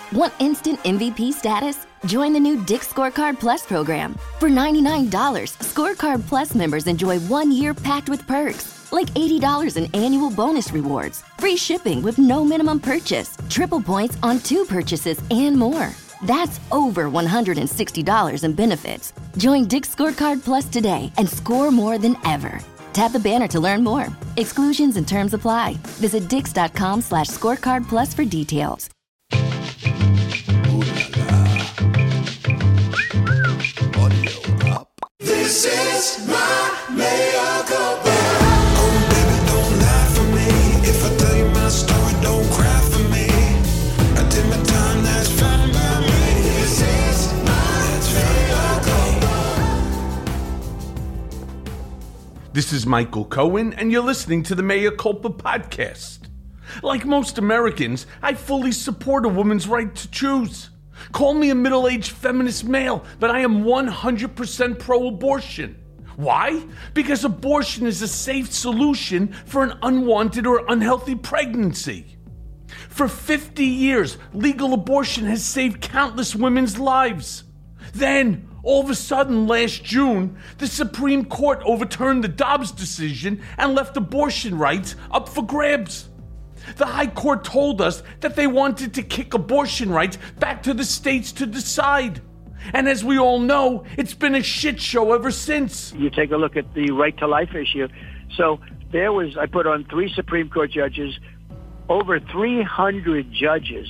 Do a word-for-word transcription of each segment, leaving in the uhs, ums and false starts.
Want instant M V P status? Join the new Dick's Scorecard Plus program. For ninety-nine dollars, Scorecard Plus members enjoy one year packed with perks, like eighty dollars in annual bonus rewards, free shipping with no minimum purchase, triple points on two purchases, and more. That's over one hundred sixty dollars in benefits. Join Dick's Scorecard Plus today and score more than ever. Tap the banner to learn more. Exclusions and terms apply. Visit dix.com slash scorecard plus for details. This is my mea culpa. Oh, baby, don't lie for me. If I tell you my story, don't cry for me. I did my time, that's fine by me. This is my mea culpa. This is Michael Cohen, and you're listening to the Mea Culpa podcast. Like most Americans, I fully support a woman's right to choose. Call me a middle-aged feminist male, but I am one hundred percent pro-abortion. Why? Because abortion is a safe solution for an unwanted or unhealthy pregnancy. For fifty years, legal abortion has saved countless women's lives. Then, all of a sudden, last June, the Supreme Court overturned the Dobbs decision and left abortion rights up for grabs. The High Court told us that they wanted to kick abortion rights back to the states to decide. And as we all know, it's been a shit show ever since. You take a look at the right to life issue. So there was, I put on three Supreme Court judges, over three hundred judges.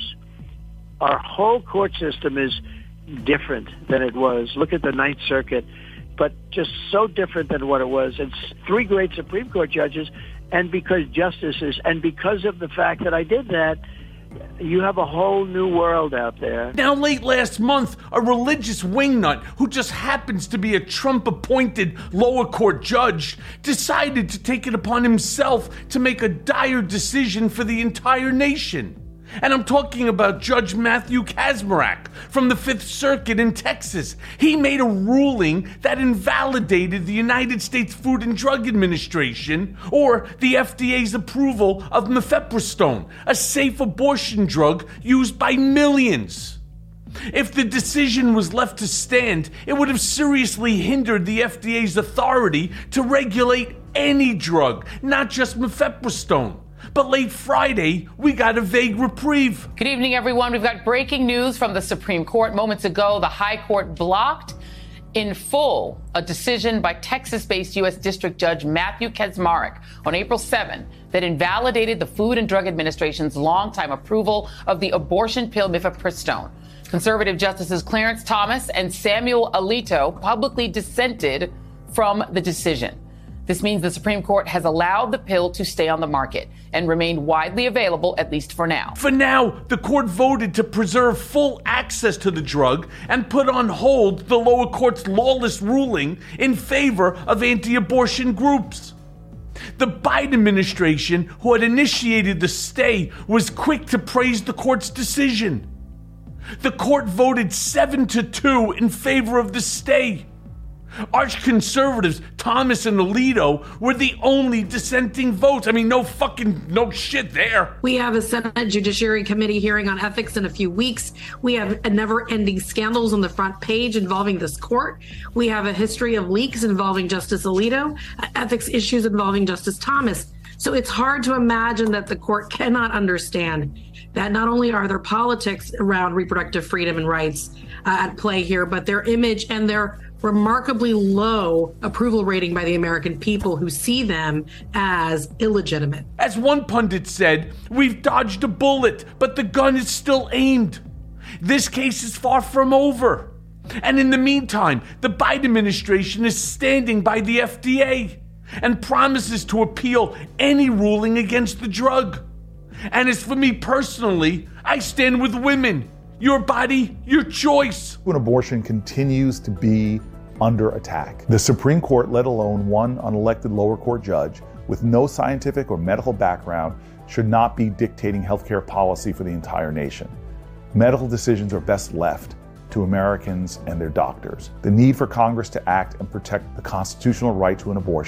Our whole court system is different than it was. Look at the Ninth Circuit, but just so different than what it was. It's three great Supreme Court judges. And because justices, and because of the fact that I did that, you have a whole new world out there. Now, late last month, a religious wingnut who just happens to be a Trump-appointed lower court judge decided to take it upon himself to make a dire decision for the entire nation. And I'm talking about Judge Matthew Kacsmaryk from the Fifth Circuit in Texas. He made a ruling that invalidated the United States Food and Drug Administration, or the F D A's approval of mifepristone, a safe abortion drug used by millions. If the decision was left to stand, it would have seriously hindered the F D A's authority to regulate any drug, not just mifepristone. But late Friday, we got a vague reprieve. Good evening, everyone. We've got breaking news from the Supreme Court. Moments ago, the High Court blocked in full a decision by Texas-based U S District Judge Matthew Kacsmaryk on April seventh that invalidated the Food and Drug Administration's longtime approval of the abortion pill mifepristone. Conservative Justices Clarence Thomas and Samuel Alito publicly dissented from the decision. This means the Supreme Court has allowed the pill to stay on the market and remain widely available, at least for now. For now, the court voted to preserve full access to the drug and put on hold the lower court's lawless ruling in favor of anti-abortion groups. The Biden administration, who had initiated the stay, was quick to praise the court's decision. The court voted seven to two in favor of the stay. Arch conservatives Thomas and Alito were the only dissenting votes. I mean, no fucking, no shit there. We have a Senate Judiciary Committee hearing on ethics in a few weeks. We have a never-ending scandals on the front page involving this court. We have a history of leaks involving Justice Alito, ethics issues involving Justice Thomas. So it's hard to imagine that the court cannot understand that not only are there politics around reproductive freedom and rights uh, at play here, but their image and their remarkably low approval rating by the American people who see them as illegitimate. As one pundit said, we've dodged a bullet, but the gun is still aimed. This case is far from over. And in the meantime, the Biden administration is standing by the F D A and promises to appeal any ruling against the drug. And as for me personally, I stand with women. Your body, your choice. When abortion continues to be under attack, the Supreme Court, let alone one unelected lower court judge with no scientific or medical background, should not be dictating healthcare policy for the entire nation. Medical decisions are best left to Americans and their doctors. The need for Congress to act and protect the constitutional right to an abortion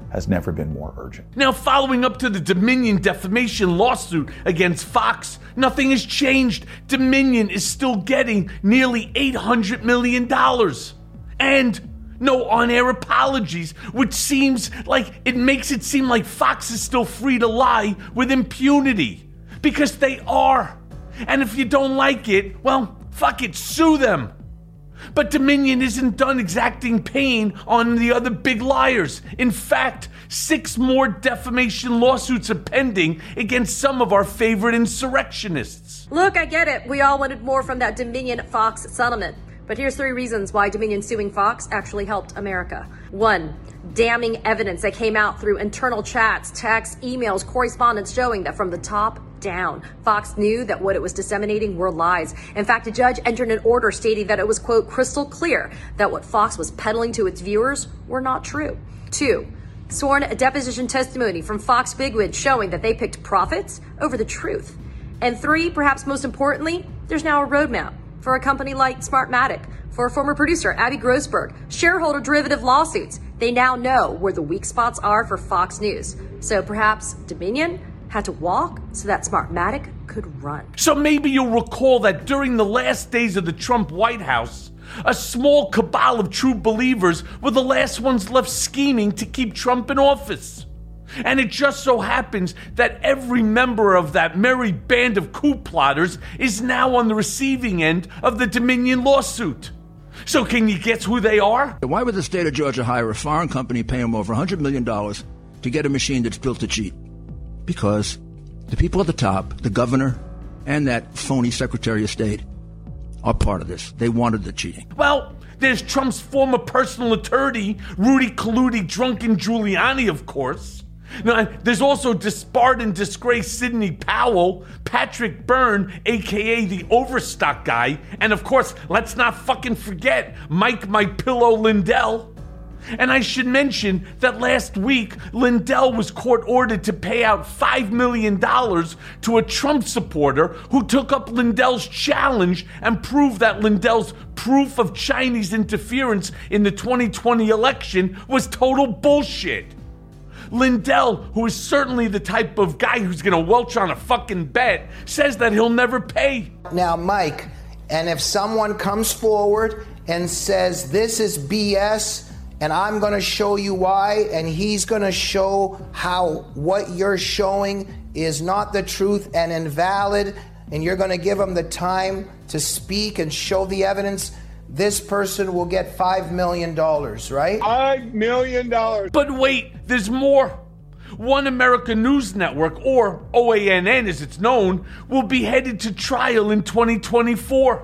has never been more urgent. Now, following up to the Dominion defamation lawsuit against Fox, nothing has changed. Dominion is still getting nearly eight hundred million dollars. And no on-air apologies, which seems like it makes it seem like Fox is still free to lie with impunity. Because they are. And if you don't like it, well, fuck it, sue them. But Dominion isn't done exacting pain on the other big liars. In fact, six more defamation lawsuits are pending against some of our favorite insurrectionists. Look, I get it. We all wanted more from that Dominion-Fox settlement. But here's three reasons why Dominion suing Fox actually helped America. One, damning evidence that came out through internal chats, texts, emails, correspondence showing that from the top down, Fox knew that what it was disseminating were lies. In fact, a judge entered an order stating that it was, quote, crystal clear that what Fox was peddling to its viewers were not true. Two, sworn deposition testimony from Fox bigwigs showing that they picked profits over the truth. And three, perhaps most importantly, there's now a roadmap for a company like Smartmatic, for former producer Abby Grossberg, shareholder derivative lawsuits. They now know where the weak spots are for Fox News. So perhaps Dominion had to walk so that Smartmatic could run. So maybe you'll recall that during the last days of the Trump White House, a small cabal of true believers were the last ones left scheming to keep Trump in office. And it just so happens that every member of that merry band of coup plotters is now on the receiving end of the Dominion lawsuit. So can you guess who they are? Why would the state of Georgia hire a foreign company, pay them over one hundred million dollars to get a machine that's built to cheat? Because the people at the top, the governor and that phony Secretary of State, are part of this. They wanted the cheating. Well, there's Trump's former personal attorney, Rudy Colludi, drunken Giuliani, of course. Now, there's also disbarred and disgraced Sidney Powell, Patrick Byrne, a k a the Overstock guy, and of course, let's not fucking forget Mike My Pillow Lindell. And I should mention that last week, Lindell was court-ordered to pay out five million dollars to a Trump supporter who took up Lindell's challenge and proved that Lindell's proof of Chinese interference in the twenty twenty election was total bullshit. Lindell, who is certainly the type of guy who's gonna welch on a fucking bet, says that he'll never pay. Now, Mike, and if someone comes forward and says this is B S and I'm gonna show you why, and he's gonna show how what you're showing is not the truth and invalid, and you're gonna give him the time to speak and show the evidence, this person will get five million dollars, right? five million dollars. But wait, there's more. One America News Network, or O A N N as it's known, will be headed to trial in twenty twenty-four.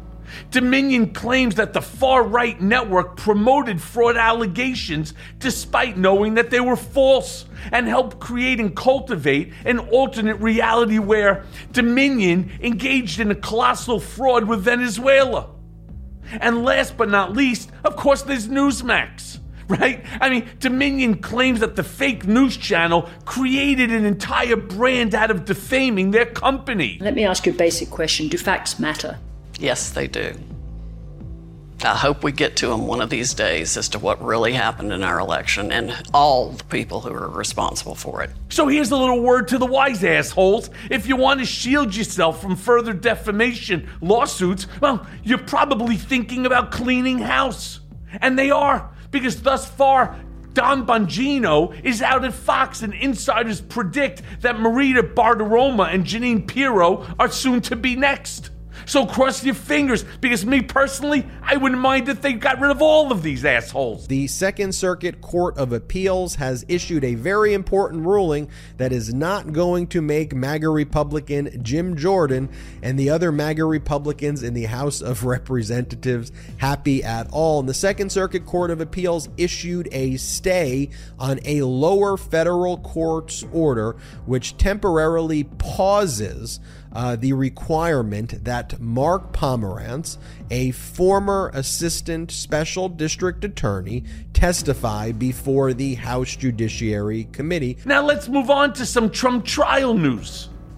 Dominion claims that the far-right network promoted fraud allegations despite knowing that they were false, and helped create and cultivate an alternate reality where Dominion engaged in a colossal fraud with Venezuela. And last but not least, of course, there's Newsmax, right? I mean, Dominion claims that the fake news channel created an entire brand out of defaming their company. Let me ask you a basic question. Do facts matter? Yes, they do. I hope we get to them one of these days as to what really happened in our election and all the people who are responsible for it. So here's a little word to the wise assholes. If you want to shield yourself from further defamation lawsuits, well, you're probably thinking about cleaning house. And they are, because thus far, Don Bongino is out at Fox, and insiders predict that Marita Bartiromo and Jeanine Pirro are soon to be next. So cross your fingers, because me personally, I wouldn't mind if they got rid of all of these assholes. The Second Circuit Court of Appeals has issued a very important ruling that is not going to make MAGA Republican Jim Jordan and the other MAGA Republicans in the House of Representatives happy at all. And the Second Circuit Court of Appeals issued a stay on a lower federal court's order, which temporarily pauses Uh, the requirement that Mark Pomerantz, a former assistant special district attorney, testify before the House Judiciary Committee. Now let's move on to some Trump trial news.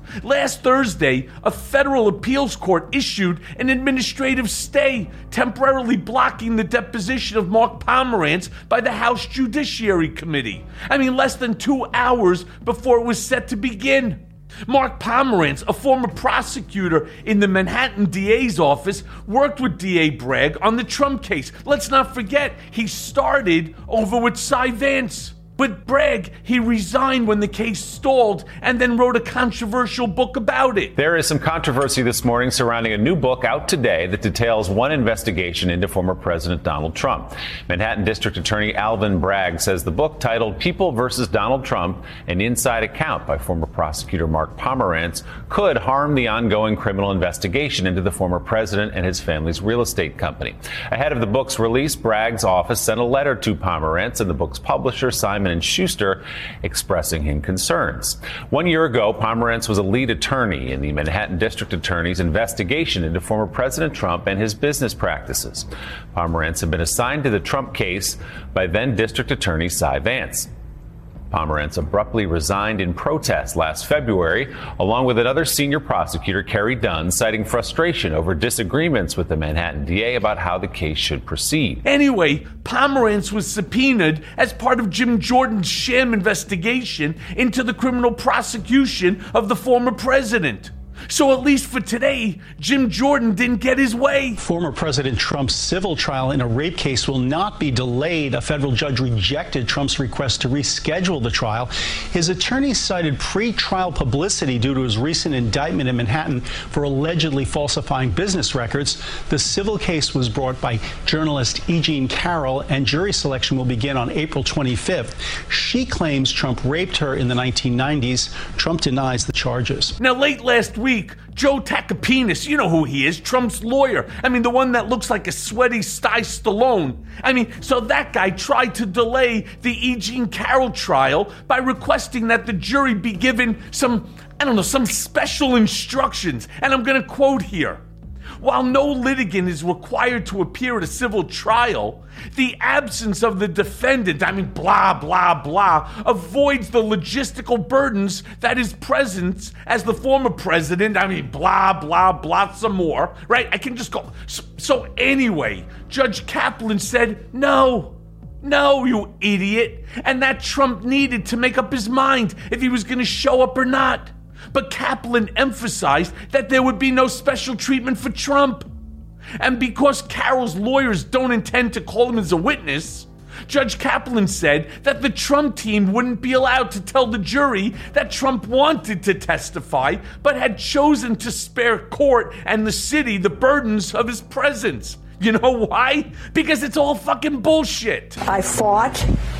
Last Thursday, a federal appeals court issued an administrative stay temporarily blocking the deposition of Mark Pomerantz by the House Judiciary Committee. I mean, less than two hours before it was set to begin. Mark Pomerantz, a former prosecutor in the Manhattan D A's office, worked with D A Bragg on the Trump case. Let's not forget, he started over with Cy Vance. But Bragg, he resigned when the case stalled and then wrote a controversial book about it. There is some controversy this morning surrounding a new book out today that details one investigation into former President Donald Trump. Manhattan District Attorney Alvin Bragg says the book, titled People versus Donald Trump, an inside account by former prosecutor Mark Pomerantz, could harm the ongoing criminal investigation into the former president and his family's real estate company. Ahead of the book's release, Bragg's office sent a letter to Pomerantz and the book's publisher, Simon and Schuster, expressing his concerns. One year ago, Pomerantz was a lead attorney in the Manhattan District Attorney's investigation into former President Trump and his business practices. Pomerantz had been assigned to the Trump case by then District Attorney Cy Vance. Pomerantz abruptly resigned in protest last February, along with another senior prosecutor, Kerry Dunn, citing frustration over disagreements with the Manhattan D A about how the case should proceed. Anyway, Pomerantz was subpoenaed as part of Jim Jordan's sham investigation into the criminal prosecution of the former president. So at least for today, Jim Jordan didn't get his way. Former President Trump's civil trial in a rape case will not be delayed. A federal judge rejected Trump's request to reschedule the trial. His attorneys cited pre-trial publicity due to his recent indictment in Manhattan for allegedly falsifying business records. The civil case was brought by journalist E. Jean Carroll, and jury selection will begin on April twenty-fifth. She claims Trump raped her in the nineteen nineties. Trump denies the charges. Now, late last week, Joe Takapenis, you know who he is, Trump's lawyer. I mean, the one that looks like a sweaty Sty Stallone. I mean, so that guy tried to delay the E. Jean Carroll trial by requesting that the jury be given some, I don't know, some special instructions. And I'm going to quote here. While no litigant is required to appear at a civil trial, the absence of the defendant, I mean, blah, blah, blah, avoids the logistical burdens that his presence as the former president, I mean, blah, blah, blah, some more, right? I can just go. So anyway, Judge Kaplan said, no, no, you idiot. And that Trump needed to make up his mind if he was going to show up or not. But Kaplan emphasized that there would be no special treatment for Trump. And because Carroll's lawyers don't intend to call him as a witness, Judge Kaplan said that the Trump team wouldn't be allowed to tell the jury that Trump wanted to testify, but had chosen to spare court and the city the burdens of his presence. You know why? Because it's all fucking bullshit. I fought.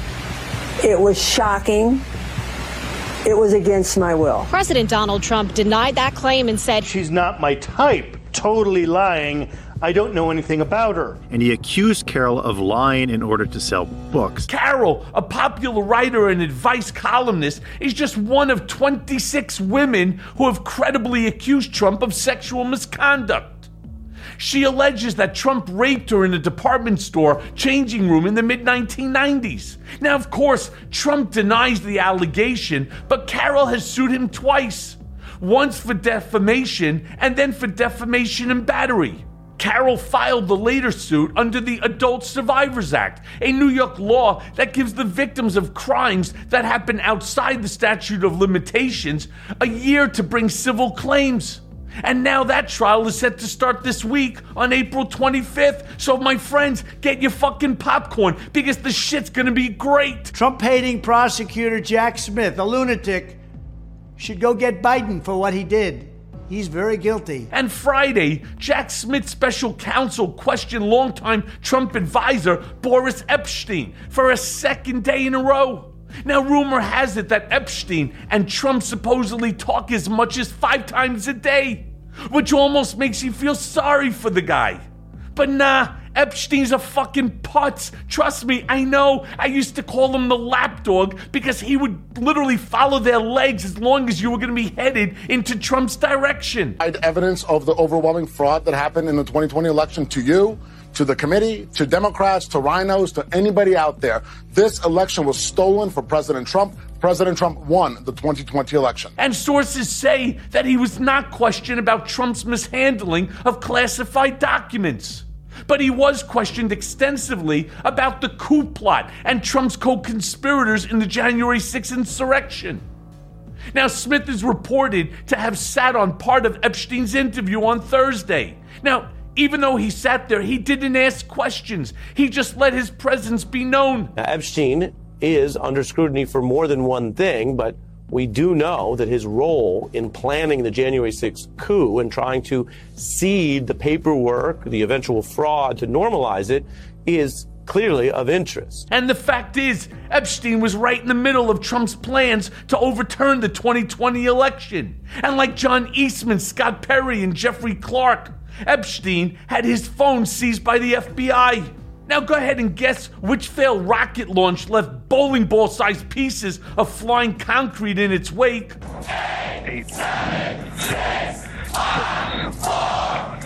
It was shocking. It was against my will. President Donald Trump denied that claim and said, "She's not my type." Totally lying. I don't know anything about her. And he accused Carroll of lying in order to sell books. Carroll, a popular writer and advice columnist, is just one of twenty-six women who have credibly accused Trump of sexual misconduct. She alleges that Trump raped her in a department store changing room in the mid nineteen nineties. Now, of course, Trump denies the allegation, but Carroll has sued him twice. Once for defamation and then for defamation and battery. Carroll filed the later suit under the Adult Survivors Act, a New York law that gives the victims of crimes that happen outside the statute of limitations a year to bring civil claims. And now that trial is set to start this week on April twenty-fifth. So my friends, get your fucking popcorn because the shit's gonna be great. Trump-hating prosecutor Jack Smith, a lunatic, should go get Biden for what he did. He's very guilty. And Friday, Jack Smith's special counsel questioned longtime Trump advisor Boris Epshteyn for a second day in a row. Now, rumor has it that Epshteyn and Trump supposedly talk as much as five times a day, which almost makes you feel sorry for the guy. But nah, Epstein's a fucking putz. Trust me, I know. I used to call him the lapdog because he would literally follow their legs as long as you were going to be headed into Trump's direction. Evidence of the overwhelming fraud that happened in the twenty twenty election to you, to the committee, to Democrats, to rhinos, to anybody out there. This election was stolen for President Trump, President Trump won the twenty twenty election. And sources say that he was not questioned about Trump's mishandling of classified documents. But he was questioned extensively about the coup plot and Trump's co-conspirators in the January sixth insurrection. Now, Smith is reported to have sat on part of Epstein's interview on Thursday. Now, even though he sat there, he didn't ask questions. He just let his presence be known. Now, Epstein is under scrutiny for more than one thing, but we do know that his role in planning the January sixth coup and trying to seed the paperwork, the eventual fraud, to normalize it, is clearly of interest. And the fact is, Epstein was right in the middle of Trump's plans to overturn the twenty twenty election. And like John Eastman, Scott Perry, and Jeffrey Clark, Epstein had his phone seized by the F B I. Now go ahead and guess which failed rocket launch left bowling ball-sized pieces of flying concrete in its wake. Eight, seven, six, five, four,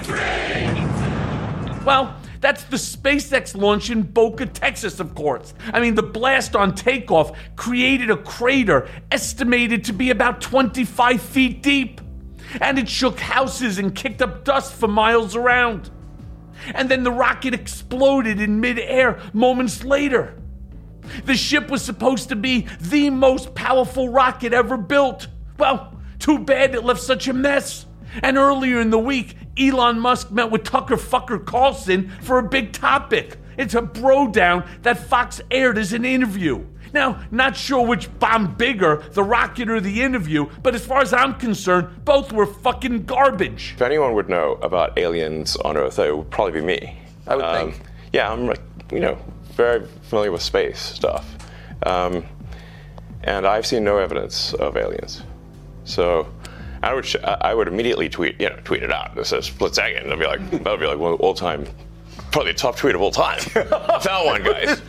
three. Well, that's the SpaceX launch in Boca, Texas, of course. I mean, the blast on takeoff created a crater estimated to be about twenty-five feet deep. And it shook houses and kicked up dust for miles around. And then the rocket exploded in midair moments later. The ship was supposed to be the most powerful rocket ever built. Well, too bad it left such a mess. And earlier in the week, Elon Musk met with Tucker Fucker Carlson for a big topic. It's a bro down that Fox aired as an interview. Now, not sure which bombed bigger, the rocket or the interview, but as far as I'm concerned, both were fucking garbage. If anyone would know about aliens on Earth, it would probably be me. I would um, think. Yeah, I'm, you know, very familiar with space stuff. Um, and I've seen no evidence of aliens. So I would sh- I would immediately tweet, you know, tweet it out. This is split second. I'd be like, that would be like one all time. Probably a top tweet of all time. I found one, guys.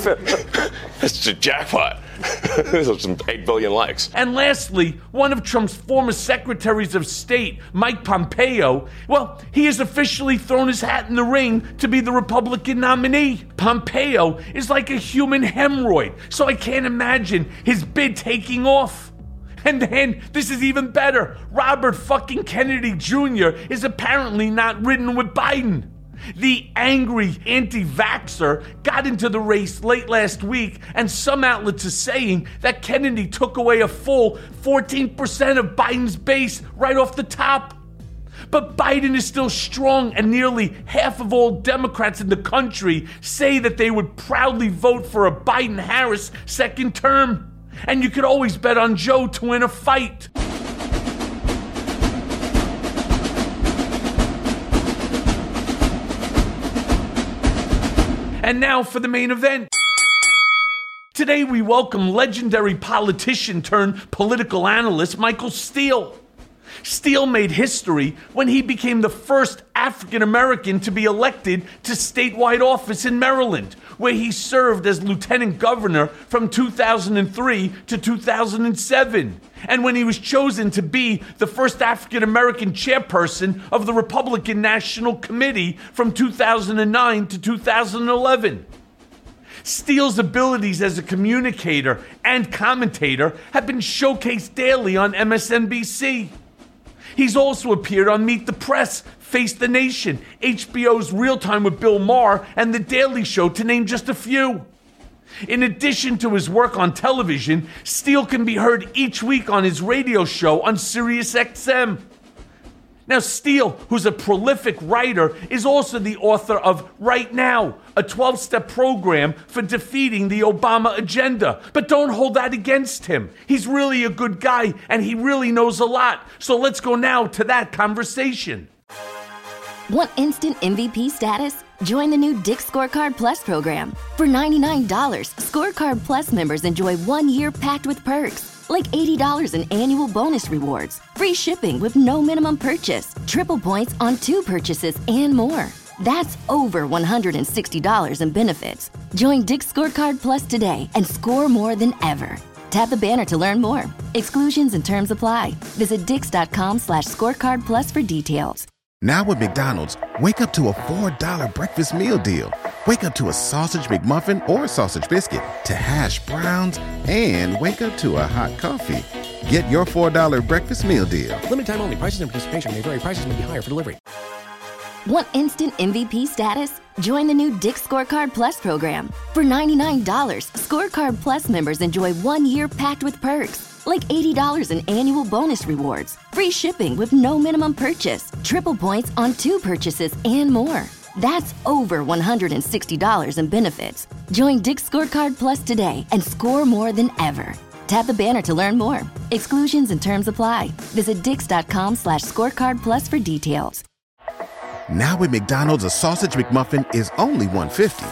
It's a jackpot. There's some eight billion likes. And lastly, one of Trump's former secretaries of state, Mike Pompeo, well, he has officially thrown his hat in the ring to be the Republican nominee. Pompeo is like a human hemorrhoid, so I can't imagine his bid taking off. And then, this is even better, Robert fucking Kennedy Junior is apparently not ridden with Biden. The angry anti-vaxxer got into the race late last week, and some outlets are saying that Kennedy took away a full fourteen percent of Biden's base right off the top. But Biden is still strong, and nearly half of all Democrats in the country say that they would proudly vote for a Biden-Harris second term. And you could always bet on Joe to win a fight. And now for the main event. Today we welcome legendary politician turned political analyst Michael Steele. Steele made history when he became the first African American to be elected to statewide office in Maryland, where he served as lieutenant governor from two thousand three to two thousand seven, and when he was chosen to be the first African American chairperson of the Republican National Committee from two thousand nine to two thousand eleven. Steele's abilities as a communicator and commentator have been showcased daily on M S N B C. He's also appeared on Meet the Press, Face the Nation, H B O's Real Time with Bill Maher, and The Daily Show, to name just a few. In addition to his work on television, Steele can be heard each week on his radio show on Sirius X M. Now, Steele, who's a prolific writer, is also the author of Right Now, a twelve-step program for defeating the Obama agenda. But don't hold that against him. He's really a good guy, and he really knows a lot. So let's go now to that conversation. Want instant M V P status? Join the new Dick's Scorecard Plus program. For ninety-nine dollars, Scorecard Plus members enjoy one year packed with perks, like eighty dollars in annual bonus rewards, free shipping with no minimum purchase, triple points on two purchases, and more. That's over one hundred sixty dollars in benefits. Join Dick's Scorecard Plus today and score more than ever. Tap the banner to learn more. Exclusions and terms apply. Visit dix.com slash scorecard plus for details. Now with McDonald's, wake up to a four dollar breakfast meal deal. Wake up to a sausage McMuffin or sausage biscuit, to hash browns, and wake up to a hot coffee. Get your four dollar breakfast meal deal. Limited time only. Prices and participation may vary. Prices may be higher for delivery. Want instant M V P status? Join the new Dick's Scorecard Plus program. For ninety-nine dollars, Scorecard Plus members enjoy one year packed with perks, like eighty dollars in annual bonus rewards, free shipping with no minimum purchase, triple points on two purchases, and more. That's over one hundred sixty dollars in benefits. Join Dick's Scorecard Plus today and score more than ever. Tap the banner to learn more. Exclusions and terms apply. Visit dix.com slash scorecard plus for details. Now at McDonald's, a sausage McMuffin is only one dollar fifty.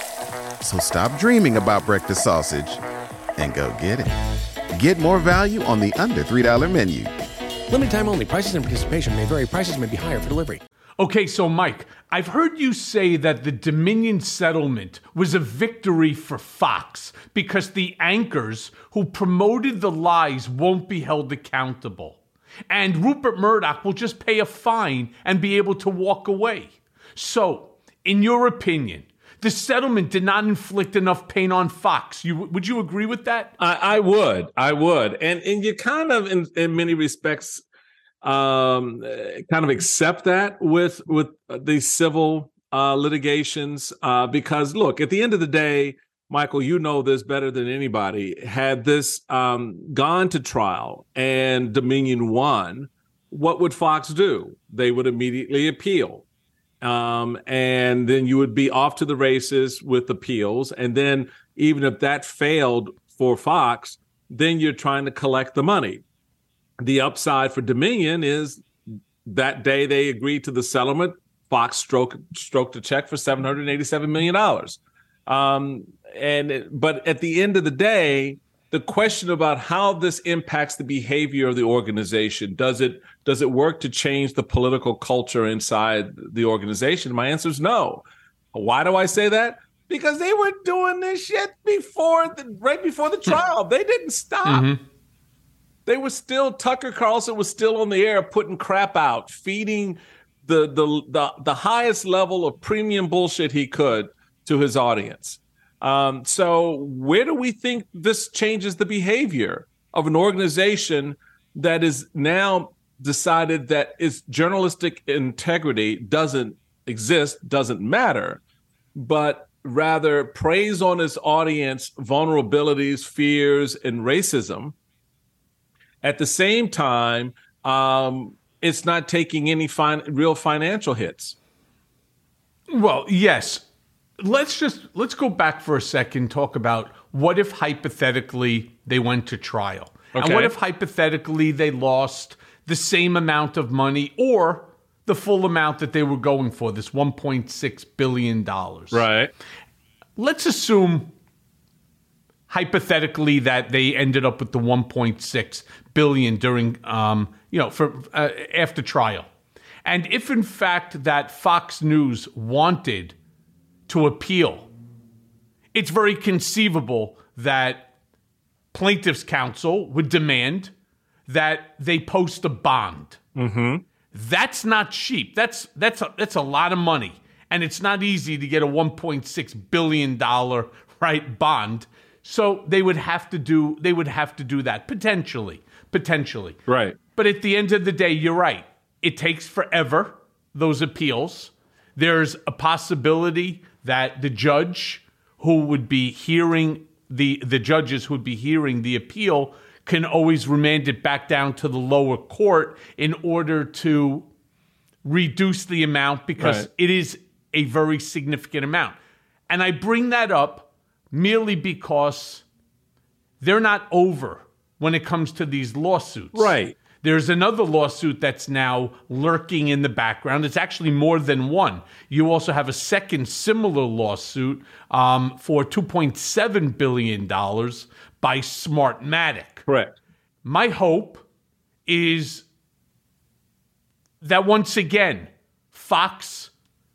So stop dreaming about breakfast sausage and go get it. Get more value on the under three dollar menu. Limited time only. Prices and participation may vary. Prices may be higher for delivery. Okay, so Mike, I've heard you say that the Dominion settlement was a victory for Fox because the anchors who promoted the lies won't be held accountable. And Rupert Murdoch will just pay a fine and be able to walk away. So, in your opinion, the settlement did not inflict enough pain on Fox. You, would you agree with that? I, I would. I would. And and you kind of, in, in many respects, um, kind of accept that with with these civil uh, litigations uh, because, look, at the end of the day, Michael, you know this better than anybody. Had this um, gone to trial and Dominion won, what would Fox do? They would immediately appeal. Um, and then you would be off to the races with appeals. And then even if that failed for Fox, then you're trying to collect the money. The upside for Dominion is that day they agreed to the settlement, Fox stroked, stroked a check for seven hundred eighty-seven million dollars. Um, and but at the end of the day, the question about how this impacts the behavior of the organization, does it does it work to change the political culture inside the organization? My answer is no. Why do I say that? Because they were doing this shit before the, right before the trial. They didn't stop. Mm-hmm. They were still, Tucker Carlson was still on the air putting crap out, feeding the the the, the highest level of premium bullshit he could to his audience. Um, so where do we think this changes the behavior of an organization that is now decided that its journalistic integrity doesn't exist, doesn't matter, but rather preys on its audience vulnerabilities, fears, and racism? At the same time, um, it's not taking any fin- real financial hits. Well, yes. Let's just let's go back for a second, talk about what if hypothetically they went to trial. Okay. And what if hypothetically they lost the same amount of money or the full amount that they were going for, this one point six billion dollars. Right. Let's assume hypothetically that they ended up with the one point six billion dollars during, um, you know, for uh, after trial. And if in fact that Fox News wanted to appeal, it's very conceivable that plaintiff's counsel would demand that they post a bond. Mm-hmm. That's not cheap. That's that's a, that's a lot of money, and it's not easy to get a one point six billion dollars right bond. So they would have to do they would have to do that potentially, potentially. Right. But at the end of the day, you're right. It takes forever, those appeals. There's a possibility that the judge who would be hearing the the judges who would be hearing the appeal can always remand it back down to the lower court in order to reduce the amount because right. it is a very significant amount. And I bring that up merely because they're not over when it comes to these lawsuits. Right. There's another lawsuit that's now lurking in the background. It's actually more than one. You also have a second similar lawsuit um, for two point seven billion dollars by Smartmatic. Correct. My hope is that once again, Fox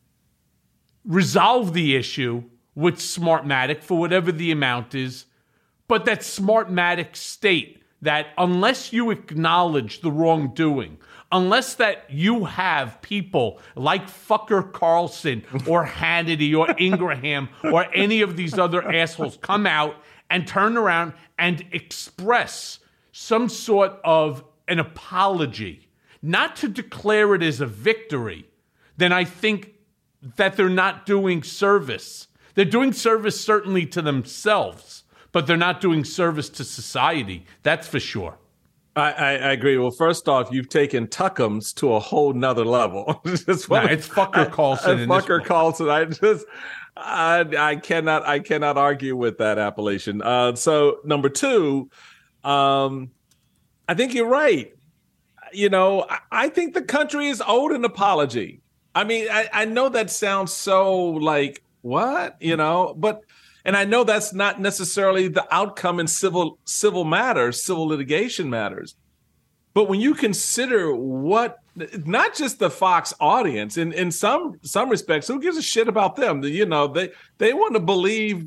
resolve the issue with Smartmatic for whatever the amount is, but that Smartmatic state that unless you acknowledge the wrongdoing, unless that you have people like fucker Carlson or Hannity or Ingraham or any of these other assholes come out and turn around and express some sort of an apology, not to declare it as a victory, then I think that they're not doing service. They're doing service certainly to themselves, but they're not doing service to society. That's for sure. I, I, I agree. Well, first off, you've taken Tuckums to a whole nother level. Just nah, it's fucker Carlson. I, I, fucker Carlson. I just, I, I cannot, I cannot argue with that appellation. Uh, so number two, um, I think you're right. You know, I, I think the country is owed an apology. I mean, I, I know that sounds so like what, you know, but. And I know that's not necessarily the outcome in civil civil matters, civil litigation matters. But when you consider what, not just the Fox audience, in, in some some respects, who gives a shit about them? You know, they, they want to believe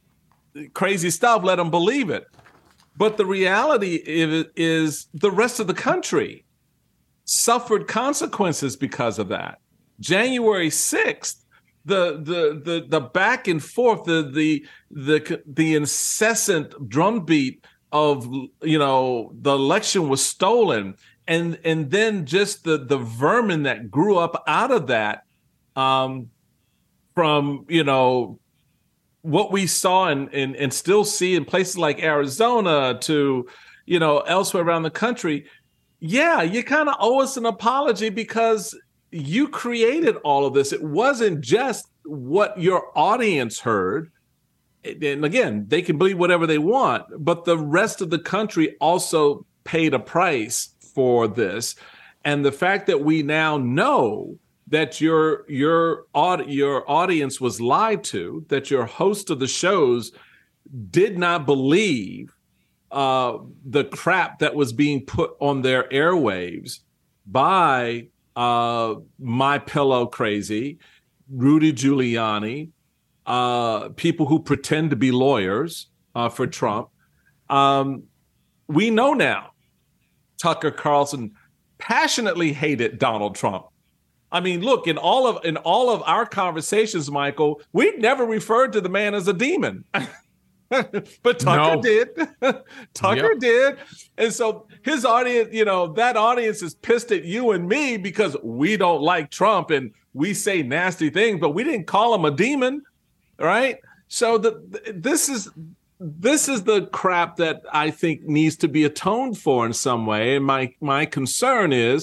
crazy stuff, let them believe it. But the reality is, is the rest of the country suffered consequences because of that. January sixth, The, the the the back and forth, the the the the incessant drumbeat of, you know, the election was stolen, and and then just the the vermin that grew up out of that, um, from, you know, what we saw and and, and still see in places like Arizona to, you know, elsewhere around the country. Yeah, you kind of owe us an apology because you created all of this. It wasn't just what your audience heard. And again, they can believe whatever they want, but the rest of the country also paid a price for this. And the fact that we now know that your your your audience was lied to, that your host of the shows did not believe uh, the crap that was being put on their airwaves by Uh, My Pillow Crazy, Rudy Giuliani, uh, people who pretend to be lawyers uh, for Trump. Um, we know now Tucker Carlson passionately hated Donald Trump. I mean, look, in all of in all of our conversations, Michael, we never referred to the man as a demon. But Tucker no. did. Tucker yep. did. And so his audience, you know, that audience is pissed at you and me because we don't like Trump and we say nasty things, but we didn't call him a demon, right? So the, this is this is the crap that I think needs to be atoned for in some way. And my my concern is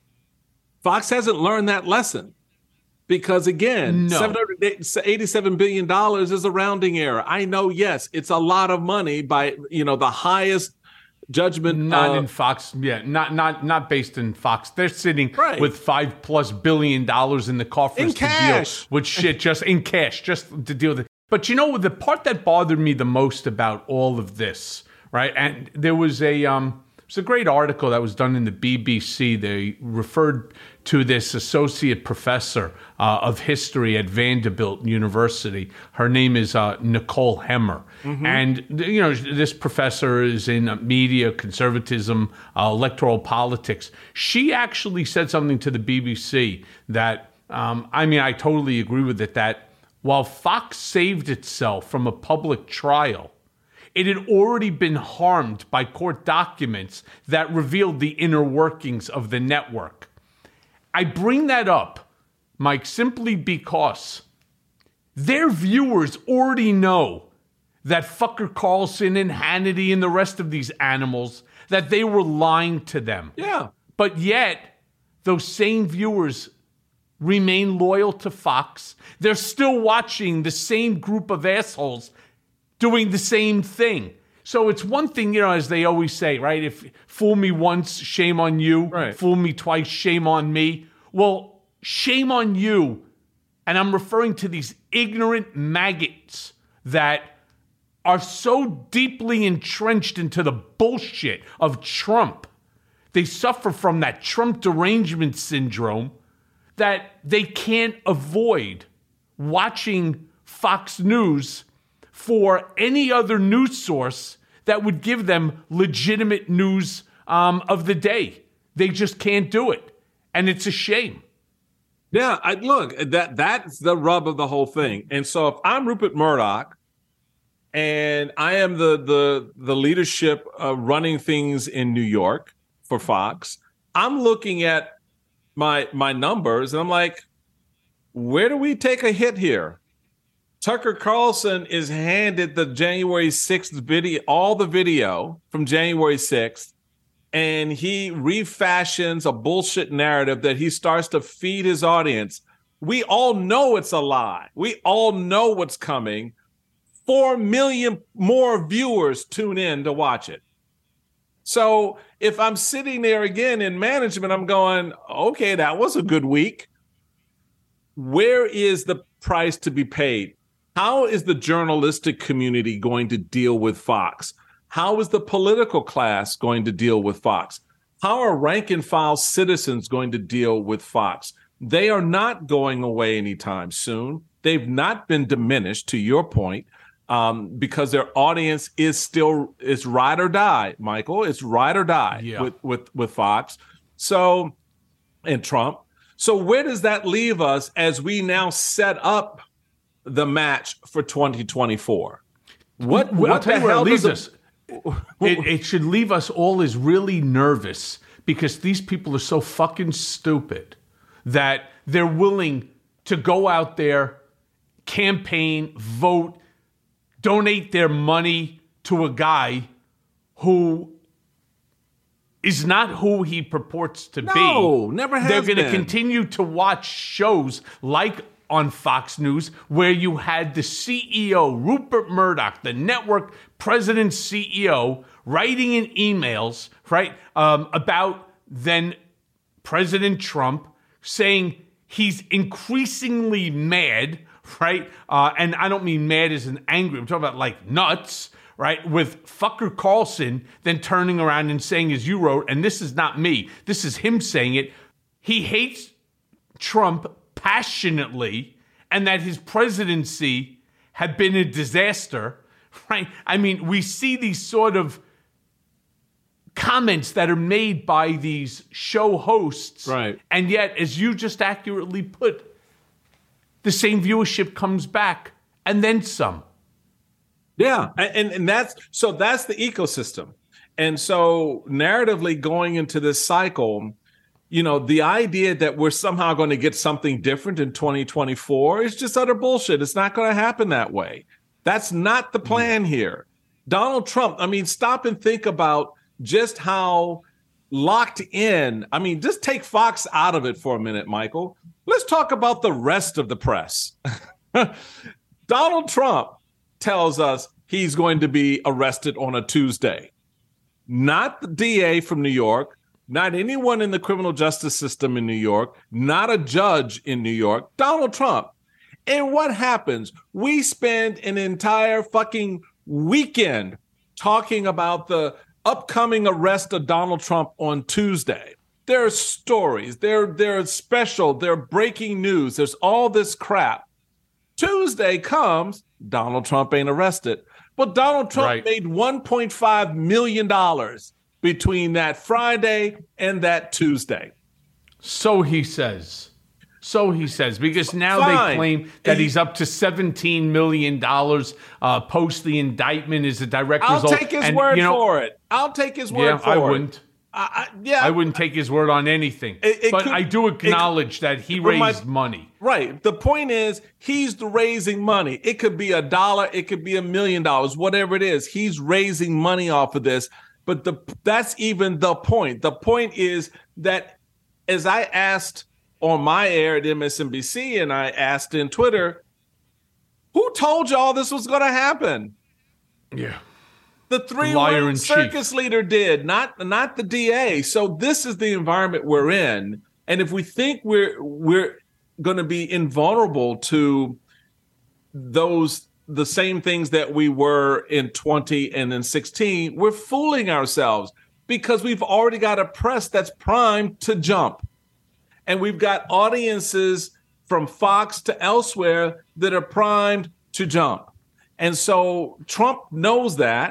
Fox hasn't learned that lesson. Because again, no. seven hundred eighty-seven billion dollars is a rounding error. I know, yes, it's a lot of money by, you know, the highest judgment. Not uh, in Fox, yeah, not not not based in Fox. They're sitting right. with five plus billion dollars in the coffers in to cash. deal with shit, just in cash, just to deal with it. But you know, the part that bothered me the most about all of this, right? And there was a um, it's a great article that was done in the B B C. They referred to this associate professor uh, of history at Vanderbilt University. Her name is uh, Nicole Hemmer. Mm-hmm. And, you know, this professor is in media, conservatism, uh, electoral politics. She actually said something to the B B C that, um, I mean, I totally agree with it, that while Fox saved itself from a public trial, it had already been harmed by court documents that revealed the inner workings of the network. I bring that up, Mike, simply because their viewers already know that fucker Carlson and Hannity and the rest of these animals, that they were lying to them. Yeah. But yet, those same viewers remain loyal to Fox. They're still watching the same group of assholes doing the same thing. So it's one thing, you know, as they always say, right? If fool me once, shame on you. Right. Fool me twice, shame on me. Well, shame on you. And I'm referring to these ignorant maggots that are so deeply entrenched into the bullshit of Trump. They suffer from that Trump derangement syndrome that they can't avoid watching Fox News for any other news source that would give them legitimate news um, of the day. They just can't do it. And it's a shame. Yeah, I, look, that that's the rub of the whole thing. And so if I'm Rupert Murdoch and I am the the the leadership uh, running things in New York for Fox, I'm looking at my my numbers and I'm like, where do we take a hit here? Tucker Carlson is handed the January sixth video, all the video from January sixth, and he refashions a bullshit narrative that he starts to feed his audience. We all know it's a lie. We all know what's coming. Four million more viewers tune in to watch it. So if I'm sitting there again in management, I'm going, okay, that was a good week. Where is the price to be paid? How is the journalistic community going to deal with Fox? How is the political class going to deal with Fox? How are rank and file citizens going to deal with Fox? They are not going away anytime soon. They've not been diminished, to your point, um, because their audience is still, it's ride or die, Michael. It's ride or die yeah. with, with, with Fox. So, and Trump. So where does that leave us as we now set up the match for twenty twenty-four? What, well, what I'll tell the you where hell it leaves does us. It, it should leave us all as really nervous because these people are so fucking stupid that they're willing to go out there, campaign, vote, donate their money to a guy who is not who he purports to no, be. No, never has They're going to been. continue to watch shows like on Fox News, where you had the C E O, Rupert Murdoch, the network president C E O, writing in emails, right, um, about then President Trump, saying he's increasingly mad, right? Uh, and I don't mean mad as an angry, I'm talking about like nuts, right? With fucker Carlson then turning around and saying, as you wrote, and this is not me, this is him saying it, he hates Trump passionately, and that his presidency had been a disaster, right? I mean, we see these sort of comments that are made by these show hosts, right? And yet, as you just accurately put, the same viewership comes back, and then some. Yeah, and and that's so that's the ecosystem, and so narratively going into this cycle. You know, the idea that we're somehow going to get something different in twenty twenty-four is just utter bullshit. It's not going to happen that way. That's not the plan here. Donald Trump, I mean, stop and think about just how locked in. I mean, just take Fox out of it for a minute, Michael. Let's talk about the rest of the press. Donald Trump tells us he's going to be arrested on a Tuesday. Not the D A from New York. Not anyone in the criminal justice system in New York, not a judge in New York, Donald Trump. And what happens? We spend an entire fucking weekend talking about the upcoming arrest of Donald Trump on Tuesday. There are stories, there, there's special, there's breaking news, there's all this crap. Tuesday comes, Donald Trump ain't arrested. But Donald Trump right. made one point five million dollars between that Friday and that Tuesday. So he says. So he says, because now Fine. they claim that he's up to seventeen million dollars uh, post the indictment as a direct I'll result. take his and, word you know, for it. I'll take his word yeah, for I it. Wouldn't. I, I, yeah, I wouldn't take his word on anything. It, it but could, I do acknowledge it, that he my, raised money. Right. The point is, he's raising money. It could be a dollar. It could be a million dollars, whatever it is. He's raising money off of this. But the that's even the point. The point is that, as I asked on my air at M S N B C and I asked in Twitter, who told you all this was going to happen? Yeah. The three-ring circus leader did, not not the D A. So this is the environment we're in. And if we think we're we're going to be invulnerable to those the same things that we were in twenty and in sixteen, we're fooling ourselves because we've already got a press that's primed to jump. And we've got audiences from Fox to elsewhere that are primed to jump. And so Trump knows that.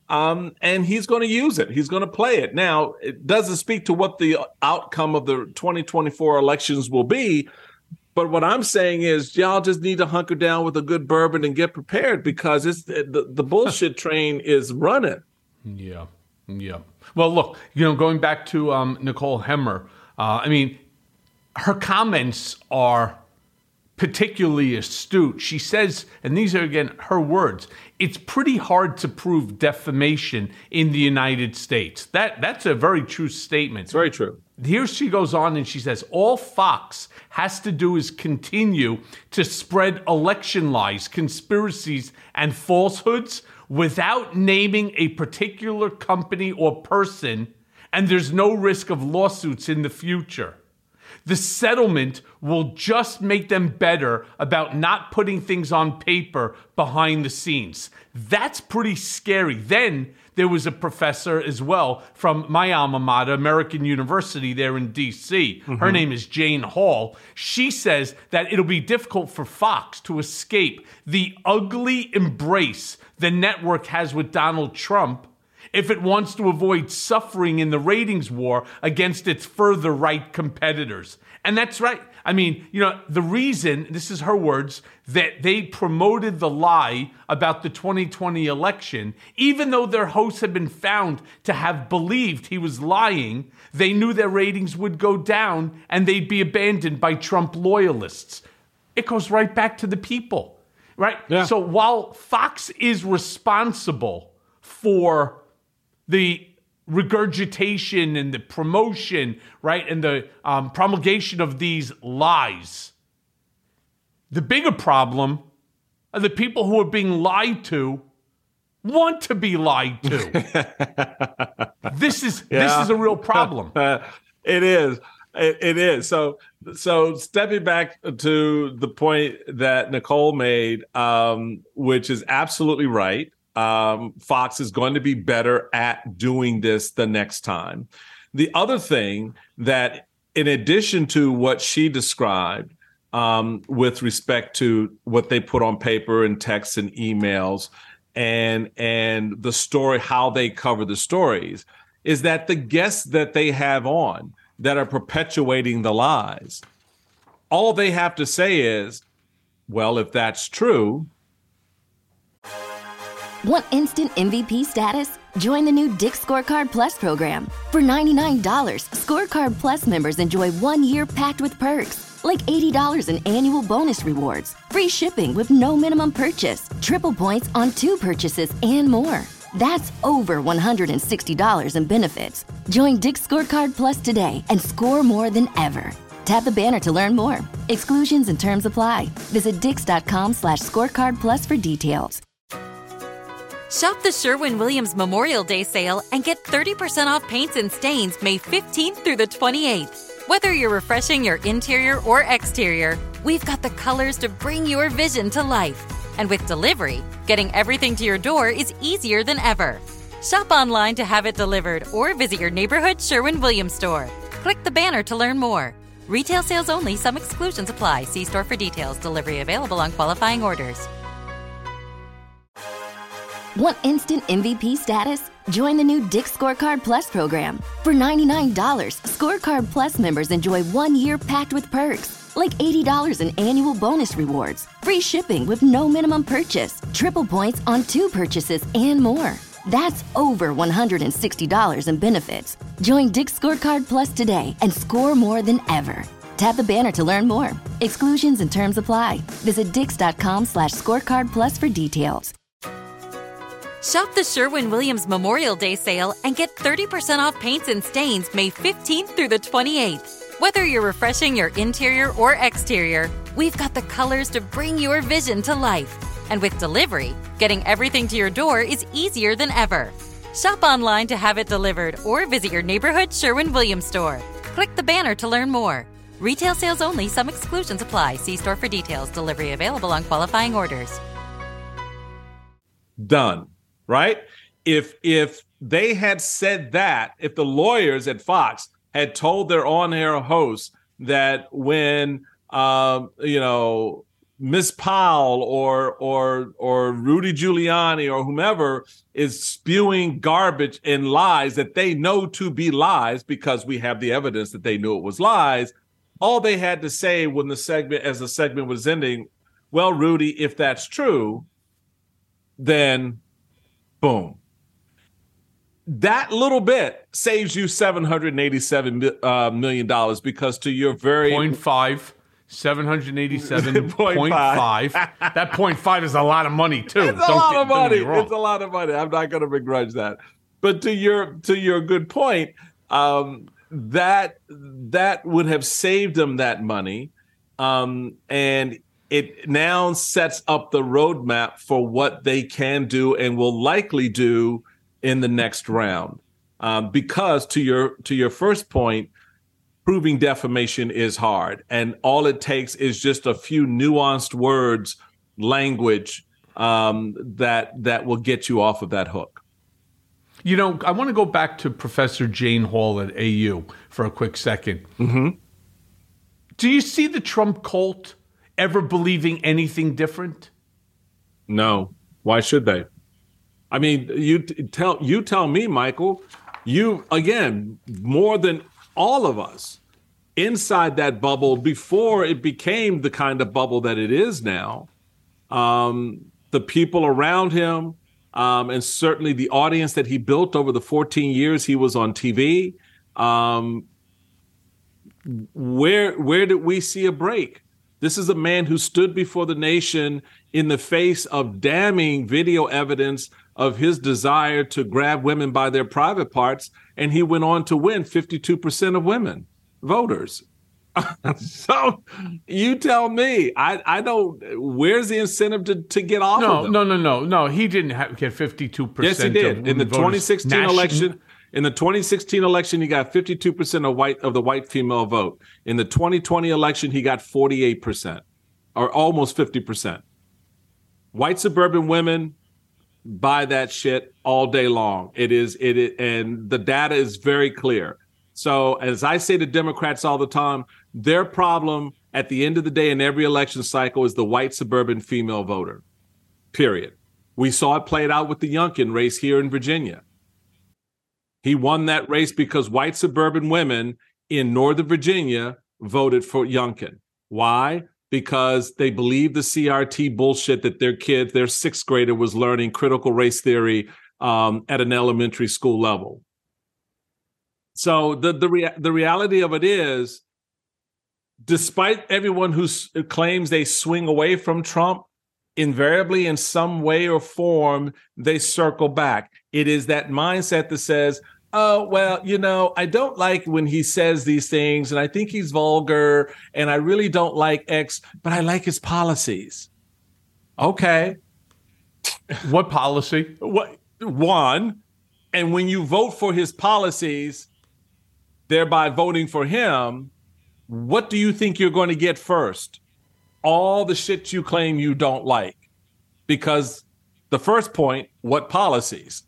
Um, and he's going to use it. He's going to play it. Now, it doesn't speak to what the outcome of the twenty twenty-four elections will be. But what I'm saying is y'all just need to hunker down with a good bourbon and get prepared, because it's the, the bullshit train is running. Yeah. Yeah. Well, look, you know, going back to um, Nicole Hemmer, uh, I mean, her comments are particularly astute. She says, and these are, again, her words, it's pretty hard to prove defamation in the United States. That That's a very true statement. It's very true. Here she goes on and she says, all Fox has to do is continue to spread election lies, conspiracies, and falsehoods without naming a particular company or person, and there's no risk of lawsuits in the future. The settlement will just make them better about not putting things on paper behind the scenes. That's pretty scary. Then there was a professor as well from my alma mater, American University there in D C. Mm-hmm. Her name is Jane Hall. She says that it'll be difficult for Fox to escape the ugly embrace the network has with Donald Trump if it wants to avoid suffering in the ratings war against its further right competitors. And that's right. I mean, you know, the reason, this is her words, that they promoted the lie about the twenty twenty election, even though their hosts had been found to have believed he was lying, they knew their ratings would go down and they'd be abandoned by Trump loyalists. It goes right back to the people, right? Yeah. So while Fox is responsible for the regurgitation and the promotion, right, and the um, promulgation of these lies, the bigger problem are the people who are being lied to want to be lied to. this is yeah. this is a real problem. It is. It, it is. So so stepping back to the point that Nicole made, um, which is absolutely right. Um, Fox is going to be better at doing this the next time. The other thing that, in addition to what she described um, with respect to what they put on paper and texts and emails and and the story, how they cover the stories, is that the guests that they have on that are perpetuating the lies, all they have to say is, well, if that's true. Want instant M V P status? Join the new Dick's Scorecard Plus program. For ninety-nine dollars, Scorecard Plus members enjoy one year packed with perks, like eighty dollars in annual bonus rewards, free shipping with no minimum purchase, triple points on two purchases, and more. That's over one hundred sixty dollars in benefits. Join Dick's Scorecard Plus today and score more than ever. Tap the banner to learn more. Exclusions and terms apply. Visit dix.com slash scorecard plus for details. Shop the Sherwin-Williams Memorial Day sale and get thirty percent off paints and stains May fifteenth through the twenty-eighth. Whether you're refreshing your interior or exterior, we've got the colors to bring your vision to life. And with delivery, getting everything to your door is easier than ever. Shop online to have it delivered or visit your neighborhood Sherwin-Williams store. Click the banner to learn more. Retail sales only. Some exclusions apply. See store for details. Delivery available on qualifying orders. Want instant M V P status? Join the new Dick's Scorecard Plus program. For ninety-nine dollars, Scorecard Plus members enjoy one year packed with perks, like eighty dollars in annual bonus rewards, free shipping with no minimum purchase, triple points on two purchases, and more. That's over one hundred sixty dollars in benefits. Join Dick's Scorecard Plus today and score more than ever. Tap the banner to learn more. Exclusions and terms apply. Visit dix.com slash scorecard plus for details. Shop the Sherwin-Williams Memorial Day sale and get thirty percent off paints and stains May fifteenth through the twenty-eighth. Whether you're refreshing your interior or exterior, we've got the colors to bring your vision to life. And with delivery, getting everything to your door is easier than ever. Shop online to have it delivered or visit your neighborhood Sherwin-Williams store. Click the banner to learn more. Retail sales only. Some exclusions apply. See store for details. Delivery available on qualifying orders. Done. Right? If if they had said that, if the lawyers at Fox had told their on-air hosts that when um, you know Miss Powell or or or Rudy Giuliani or whomever is spewing garbage and lies that they know to be lies because we have the evidence that they knew it was lies. All they had to say when the segment, as the segment was ending, well, Rudy, if that's true, then boom. That little bit saves you seven hundred eighty-seven uh, million dollars because to your very point five. seven hundred eighty-seven point five. That point five is a lot of money too. It's a don't lot get, of money. It's It's a lot of money. I'm not going to begrudge that. But to your to your good point, um, that that would have saved them that money, um, and it now sets up the roadmap for what they can do and will likely do in the next round. Um, because to your to your first point, proving defamation is hard, and all it takes is just a few nuanced words, language um, that that will get you off of that hook. You know, I want to go back to Professor Jane Hall at A U for a quick second. Mm-hmm. Do you see the Trump cult ever believing anything different? No. Why should they? I mean, you t- tell you tell me, Michael. You again more than all of us inside that bubble before it became the kind of bubble that it is now. Um, the people around him, um, and certainly the audience that he built over the fourteen years he was on T V. Um, where where did we see a break? This is a man who stood before the nation in the face of damning video evidence of his desire to grab women by their private parts, and he went on to win fifty-two percent of women voters. So you tell me, I, I don't, where's the incentive to, to get off no, of them? No, no, no, no. He didn't have, get fifty-two percent. Yes, he did. In the voters. twenty sixteen National- election, in the twenty sixteen election, he got fifty-two percent of white of the white female vote. In the twenty twenty election, he got forty-eight percent, or almost fifty percent. White suburban women buy that shit all day long. It is it, it and the data is very clear. So as I say to Democrats all the time, their problem at the end of the day in every election cycle is the white suburban female voter. Period. We saw it played out with the Youngkin race here in Virginia. He won that race because white suburban women in Northern Virginia voted for Youngkin. Why? Because they believe the C R T bullshit that their kid, their sixth grader, was learning critical race theory um, at an elementary school level. So the the rea- the reality of it is, despite everyone who s- claims they swing away from Trump, invariably in some way or form, they circle back. It is that mindset that says, oh, well, you know, I don't like when he says these things, and I think he's vulgar, and I really don't like X, but I like his policies. Okay. What policy? What one, and when you vote for his policies, thereby voting for him, what do you think you're going to get first? All the shit you claim you don't like. Because the first point, what policies?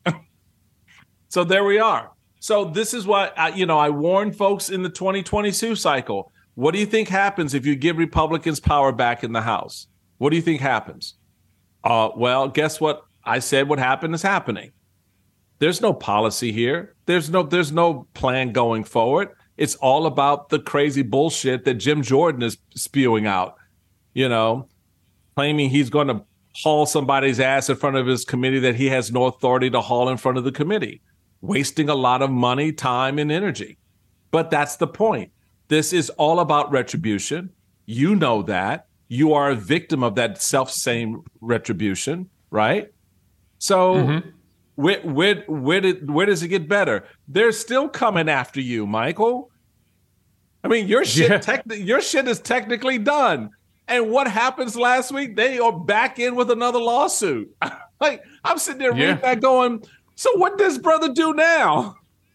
So there we are. So this is what, I, you know, I warned folks in the twenty twenty-two cycle. What do you think happens if you give Republicans power back in the House? What do you think happens? Uh, well, guess what? I said what happened is happening. There's no policy here. There's no there's no plan going forward. It's all about the crazy bullshit that Jim Jordan is spewing out, you know, claiming he's going to haul somebody's ass in front of his committee that he has no authority to haul in front of the committee, wasting a lot of money, time, and energy. But that's the point. This is all about retribution. You know that. You are a victim of that self-same retribution, right? So mm-hmm. where, where, where, did, where does it get better? They're still coming after you, Michael. I mean, your shit, yeah. tec- your shit is technically done. And what happens last week? They are back in with another lawsuit. Like, I'm sitting there yeah. reading that going, so what does brother do now?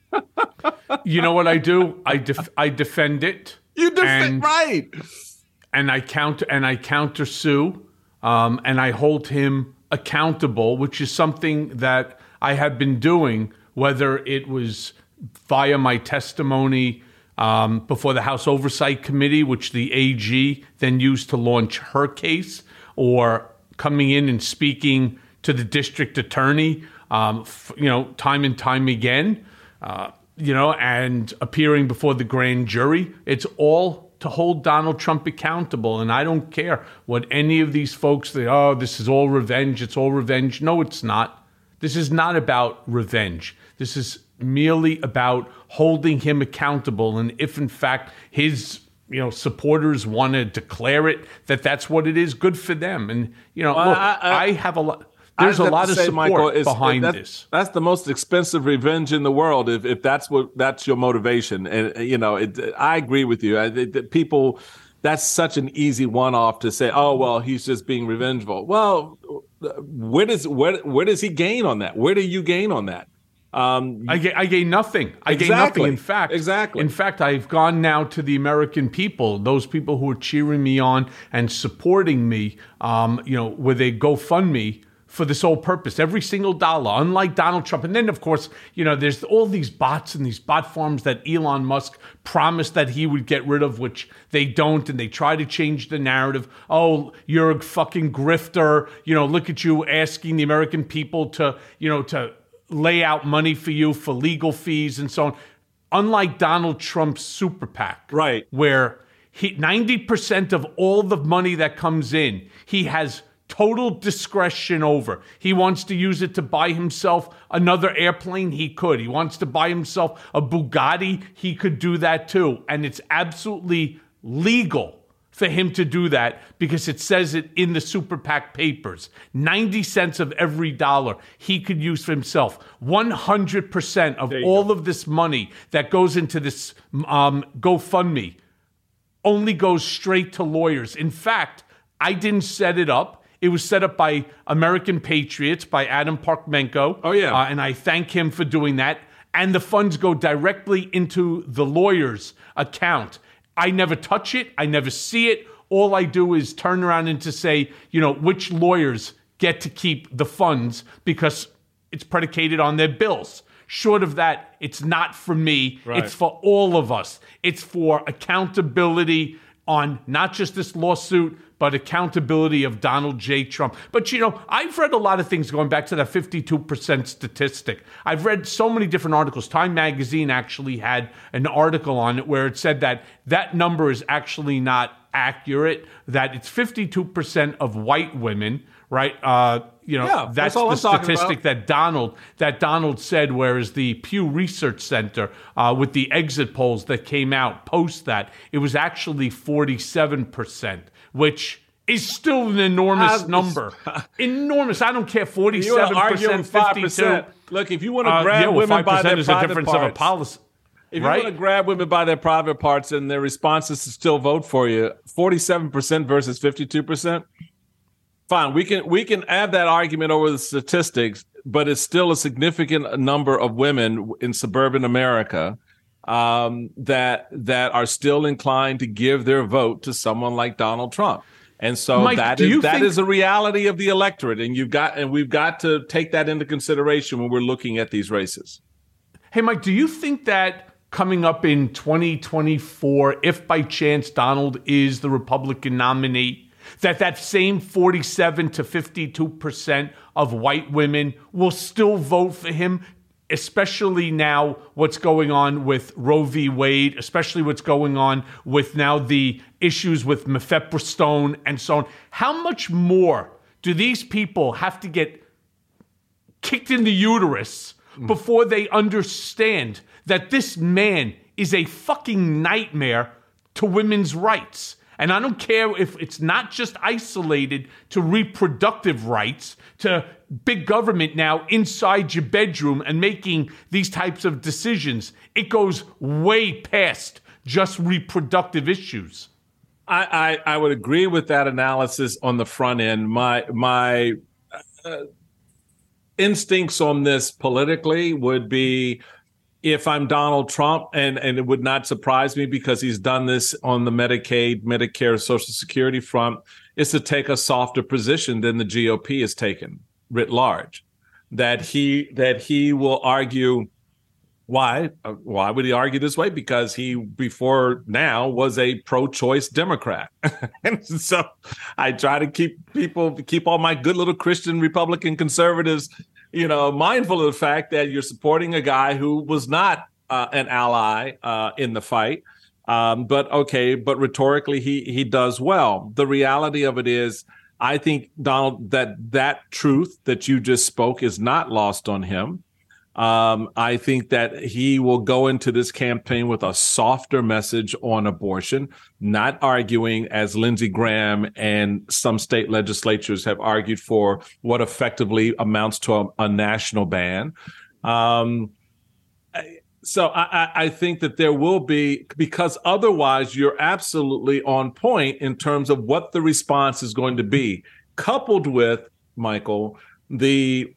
You know what I do? I def- I defend it. You defend, right. And I counter and I counter sue, um, and I hold him accountable, which is something that I have been doing, whether it was via my testimony um, before the House Oversight Committee, which the A G then used to launch her case, or coming in and speaking to the district attorney, um, f- you know, time and time again, uh, you know, and appearing before the grand jury. It's all to hold Donald Trump accountable. And I don't care what any of these folks say, oh, this is all revenge, it's all revenge. No, it's not. This is not about revenge. This is merely about holding him accountable. And if, in fact, his you know supporters want to declare it that that's what it is, good for them. And you know, well, look, I, I, I have a lot. There's a lot of say, support Michael, behind that's, this. That's the most expensive revenge in the world. If if that's what that's your motivation, and you know, it, I agree with you. I, it, people, that's such an easy one-off to say. Oh well, he's just being revengeful. Well, where does where where does he gain on that? Where do you gain on that? Um, I, gain, I gain nothing. I exactly. gain nothing. In fact, exactly. In fact, I've gone now to the American people, those people who are cheering me on and supporting me, um, you know, with a GoFundMe for the sole purpose, every single dollar, unlike Donald Trump. And then, of course, you know, there's all these bots and these bot farms that Elon Musk promised that he would get rid of, which they don't, and they try to change the narrative. Oh, you're a fucking grifter. You know, look at you asking the American people to, you know, to lay out money for you for legal fees and so on. Unlike Donald Trump's super PAC, right, where he ninety percent of all the money that comes in, he has total discretion over. He wants to use it to buy himself another airplane, he could. He wants to buy himself a Bugatti, he could do that too. And it's absolutely legal for him to do that because it says it in the super PAC papers. ninety cents of every dollar he could use for himself. one hundred percent of all go. of this money that goes into this um, GoFundMe only goes straight to lawyers. In fact, I didn't set it up. It was set up by American Patriots, by Adam Parkmenko. Oh, yeah. Uh, and I thank him for doing that. And the funds go directly into the lawyer's account. I never touch it. I never see it. All I do is turn around and to say, you know, which lawyers get to keep the funds because it's predicated on their bills. Short of that, it's not for me. Right. It's for all of us. It's for accountability on not just this lawsuit, but accountability of Donald J. Trump. But, you know, I've read a lot of things going back to that fifty-two percent statistic. I've read so many different articles. Time Magazine actually had an article on it where it said that that number is actually not accurate, that it's fifty-two percent of white women, right? Uh, you know, yeah, that's, that's the statistic that Donald that Donald said, whereas the Pew Research Center, uh, with the exit polls that came out post that, it was actually forty-seven percent, which is still an enormous uh, number. Enormous. I don't care, forty-seven percent, fifty-two. Look, if you want to grab uh, yeah, well, women by their is private a difference parts, of a policy. If right? you want to grab women by their private parts and their response is to still vote for you, forty-seven percent versus fifty-two percent, fine. We can we can add that argument over the statistics, but it's still a significant number of women in suburban America um, that that are still inclined to give their vote to someone like Donald Trump. And so Mike, that is that think- is a reality of the electorate, and you've got and we've got to take that into consideration when we're looking at these races. Hey, Mike, do you think that coming up in twenty twenty-four, if by chance Donald is the Republican nominee, that that same forty-seven to fifty-two percent of white women will still vote for him, especially now what's going on with Roe v. Wade, especially what's going on with now the issues with mifepristone and so on? How much more do these people have to get kicked in the uterus before they understand that this man is a fucking nightmare to women's rights? And I don't care if it's not just isolated to reproductive rights, to big government now inside your bedroom and making these types of decisions. It goes way past just reproductive issues. I, I, I would agree with that analysis on the front end. My my uh, instincts on this politically would be, if I'm Donald Trump, and, and it would not surprise me because he's done this on the Medicaid, Medicare, Social Security front, is to take a softer position than the G O P has taken writ large. That he that he will argue Why? Uh, why would he argue this way? Because he, before now, was a pro-choice Democrat. And so I try to keep people, keep all my good little Christian Republican conservatives, you know, mindful of the fact that you're supporting a guy who was not uh, an ally uh, in the fight. Um, but okay, but rhetorically, he he does well. The reality of it is, I think, Donald, that that truth that you just spoke is not lost on him. Um, I think that he will go into this campaign with a softer message on abortion, not arguing, as Lindsey Graham and some state legislatures have argued, for what effectively amounts to a, a national ban. Um, so I, I think that there will be, because otherwise you're absolutely on point in terms of what the response is going to be, coupled with, Michael, the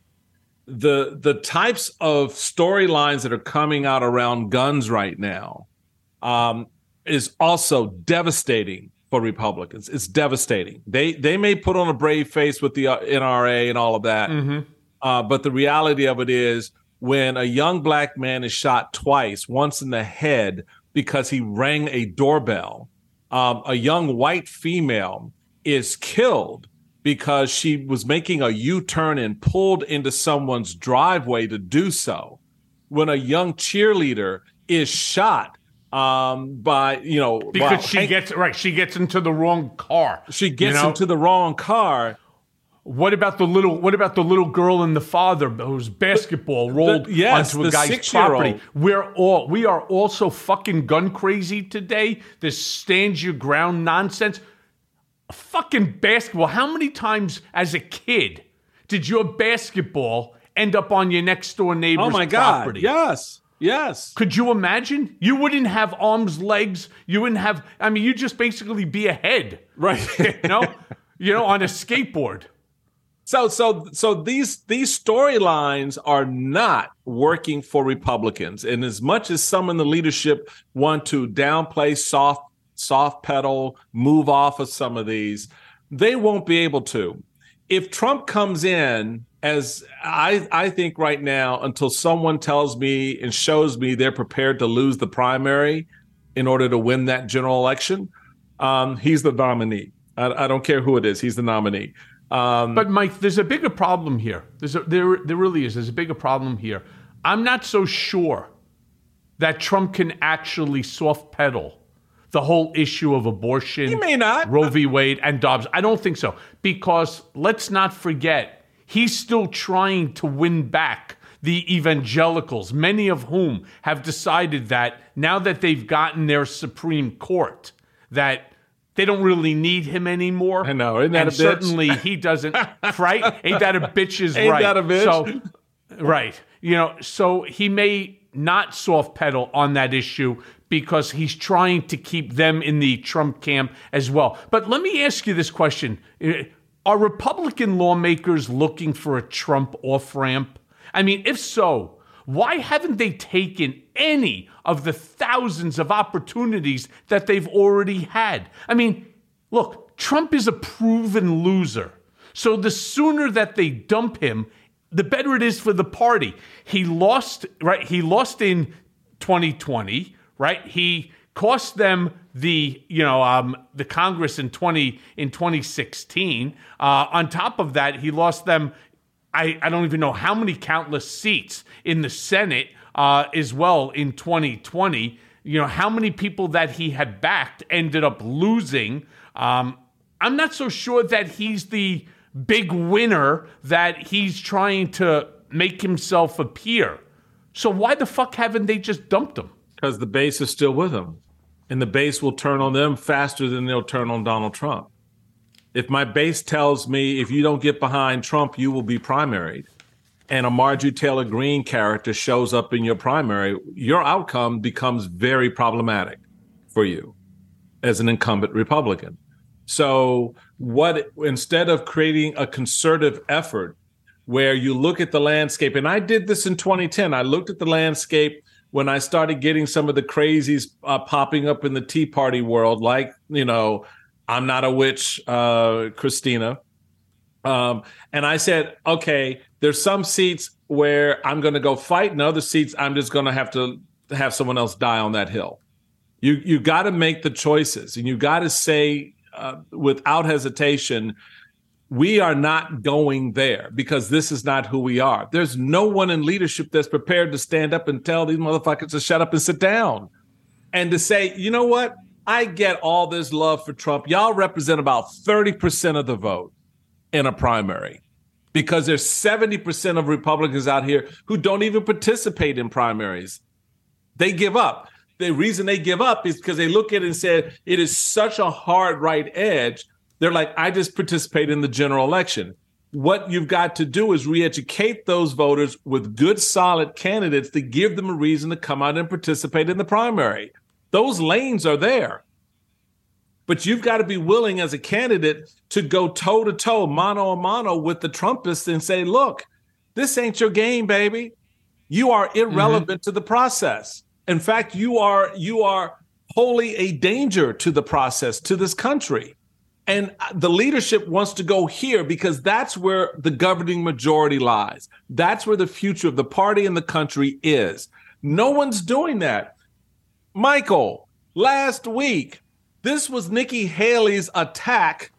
the the types of storylines that are coming out around guns right now um, is also devastating for Republicans. It's devastating. They they may put on a brave face with the N R A and all of that, mm-hmm. uh, but the reality of it is, when a young black man is shot twice, once in the head because he rang a doorbell, um, a young white female is killed because she was making a U-turn and pulled into someone's driveway to do so. When a young cheerleader is shot um, by, you know, because wow, she Hank, gets right, she gets into the wrong car. She gets you know? into the wrong car. What about the little? What about the little girl and the father whose basketball rolled the, yes, onto a guy's property? We're all we are all so fucking gun crazy today. This stand your ground nonsense. Fucking basketball. How many times as a kid did your basketball end up on your next door neighbor's oh my God. property? Yes. Yes. Could you imagine? You wouldn't have arms, legs. You wouldn't have, I mean, you'd just basically be a head. Right. you know? You know, on a skateboard. So so so these these storylines are not working for Republicans. And as much as some in the leadership want to downplay soft soft pedal, move off of some of these, they won't be able to. If Trump comes in, as I, I think right now, until someone tells me and shows me they're prepared to lose the primary in order to win that general election, um, he's the nominee. I, I don't care who it is. He's the nominee. Um, but Mike, there's a bigger problem here. There's a, there there really is. There's a bigger problem here. I'm not so sure that Trump can actually soft pedal the whole issue of abortion, he may not. Roe v. Wade, and Dobbs. I don't think so. Because let's not forget, he's still trying to win back the evangelicals, many of whom have decided that now that they've gotten their Supreme Court, that they don't really need him anymore. I know, isn't that and a bitch? Certainly he doesn't, right? Ain't that a bitch is Ain't right. that a bitch? So, right. You know, so he may not soft pedal on that issue because he's trying to keep them in the Trump camp as well. But let me ask you this question. Are Republican lawmakers looking for a Trump off-ramp? I mean, if so, why haven't they taken any of the thousands of opportunities that they've already had? I mean, look, Trump is a proven loser. So the sooner that they dump him, the better it is for the party. He lost, right? He lost in twenty twenty, right? He cost them the, you know, um, the Congress in twenty in twenty sixteen. Uh, on top of that, he lost them. I, I don't even know how many countless seats in the Senate uh, as well in twenty twenty. You know, how many people that he had backed ended up losing. Um, I'm not so sure that he's the big winner that he's trying to make himself appear. So why the fuck haven't they just dumped him? Because the base is still with him. And the base will turn on them faster than they'll turn on Donald Trump. If my base tells me if you don't get behind Trump, you will be primaried, and a Marjorie Taylor Greene character shows up in your primary, your outcome becomes very problematic for you as an incumbent Republican. So what, instead of creating a concerted effort where you look at the landscape, and I did this in twenty ten, I looked at the landscape when I started getting some of the crazies uh, popping up in the Tea Party world, like, you know, I'm not a witch, uh, Christina. Um, and I said, okay, there's some seats where I'm going to go fight, and other seats I'm just going to have to have someone else die on that hill. You you got to make the choices, and you got to say uh, without hesitation, we are not going there because this is not who we are. There's no one in leadership that's prepared to stand up and tell these motherfuckers to shut up and sit down and to say, you know what? I get all this love for Trump. Y'all represent about thirty percent of the vote in a primary because there's seventy percent of Republicans out here who don't even participate in primaries. They give up. The reason they give up is because they look at it and say, it is such a hard right edge. They're like, I just participate in the general election. What you've got to do is re-educate those voters with good, solid candidates to give them a reason to come out and participate in the primary. Those lanes are there. But you've got to be willing as a candidate to go toe-to-toe, mano-a-mano with the Trumpists and say, look, this ain't your game, baby. You are irrelevant mm-hmm. to the process. In fact, you are you are wholly a danger to the process, to this country. And the leadership wants to go here because that's where the governing majority lies. That's where the future of the party and the country is. No one's doing that. Michael, last week, this was Nikki Haley's attack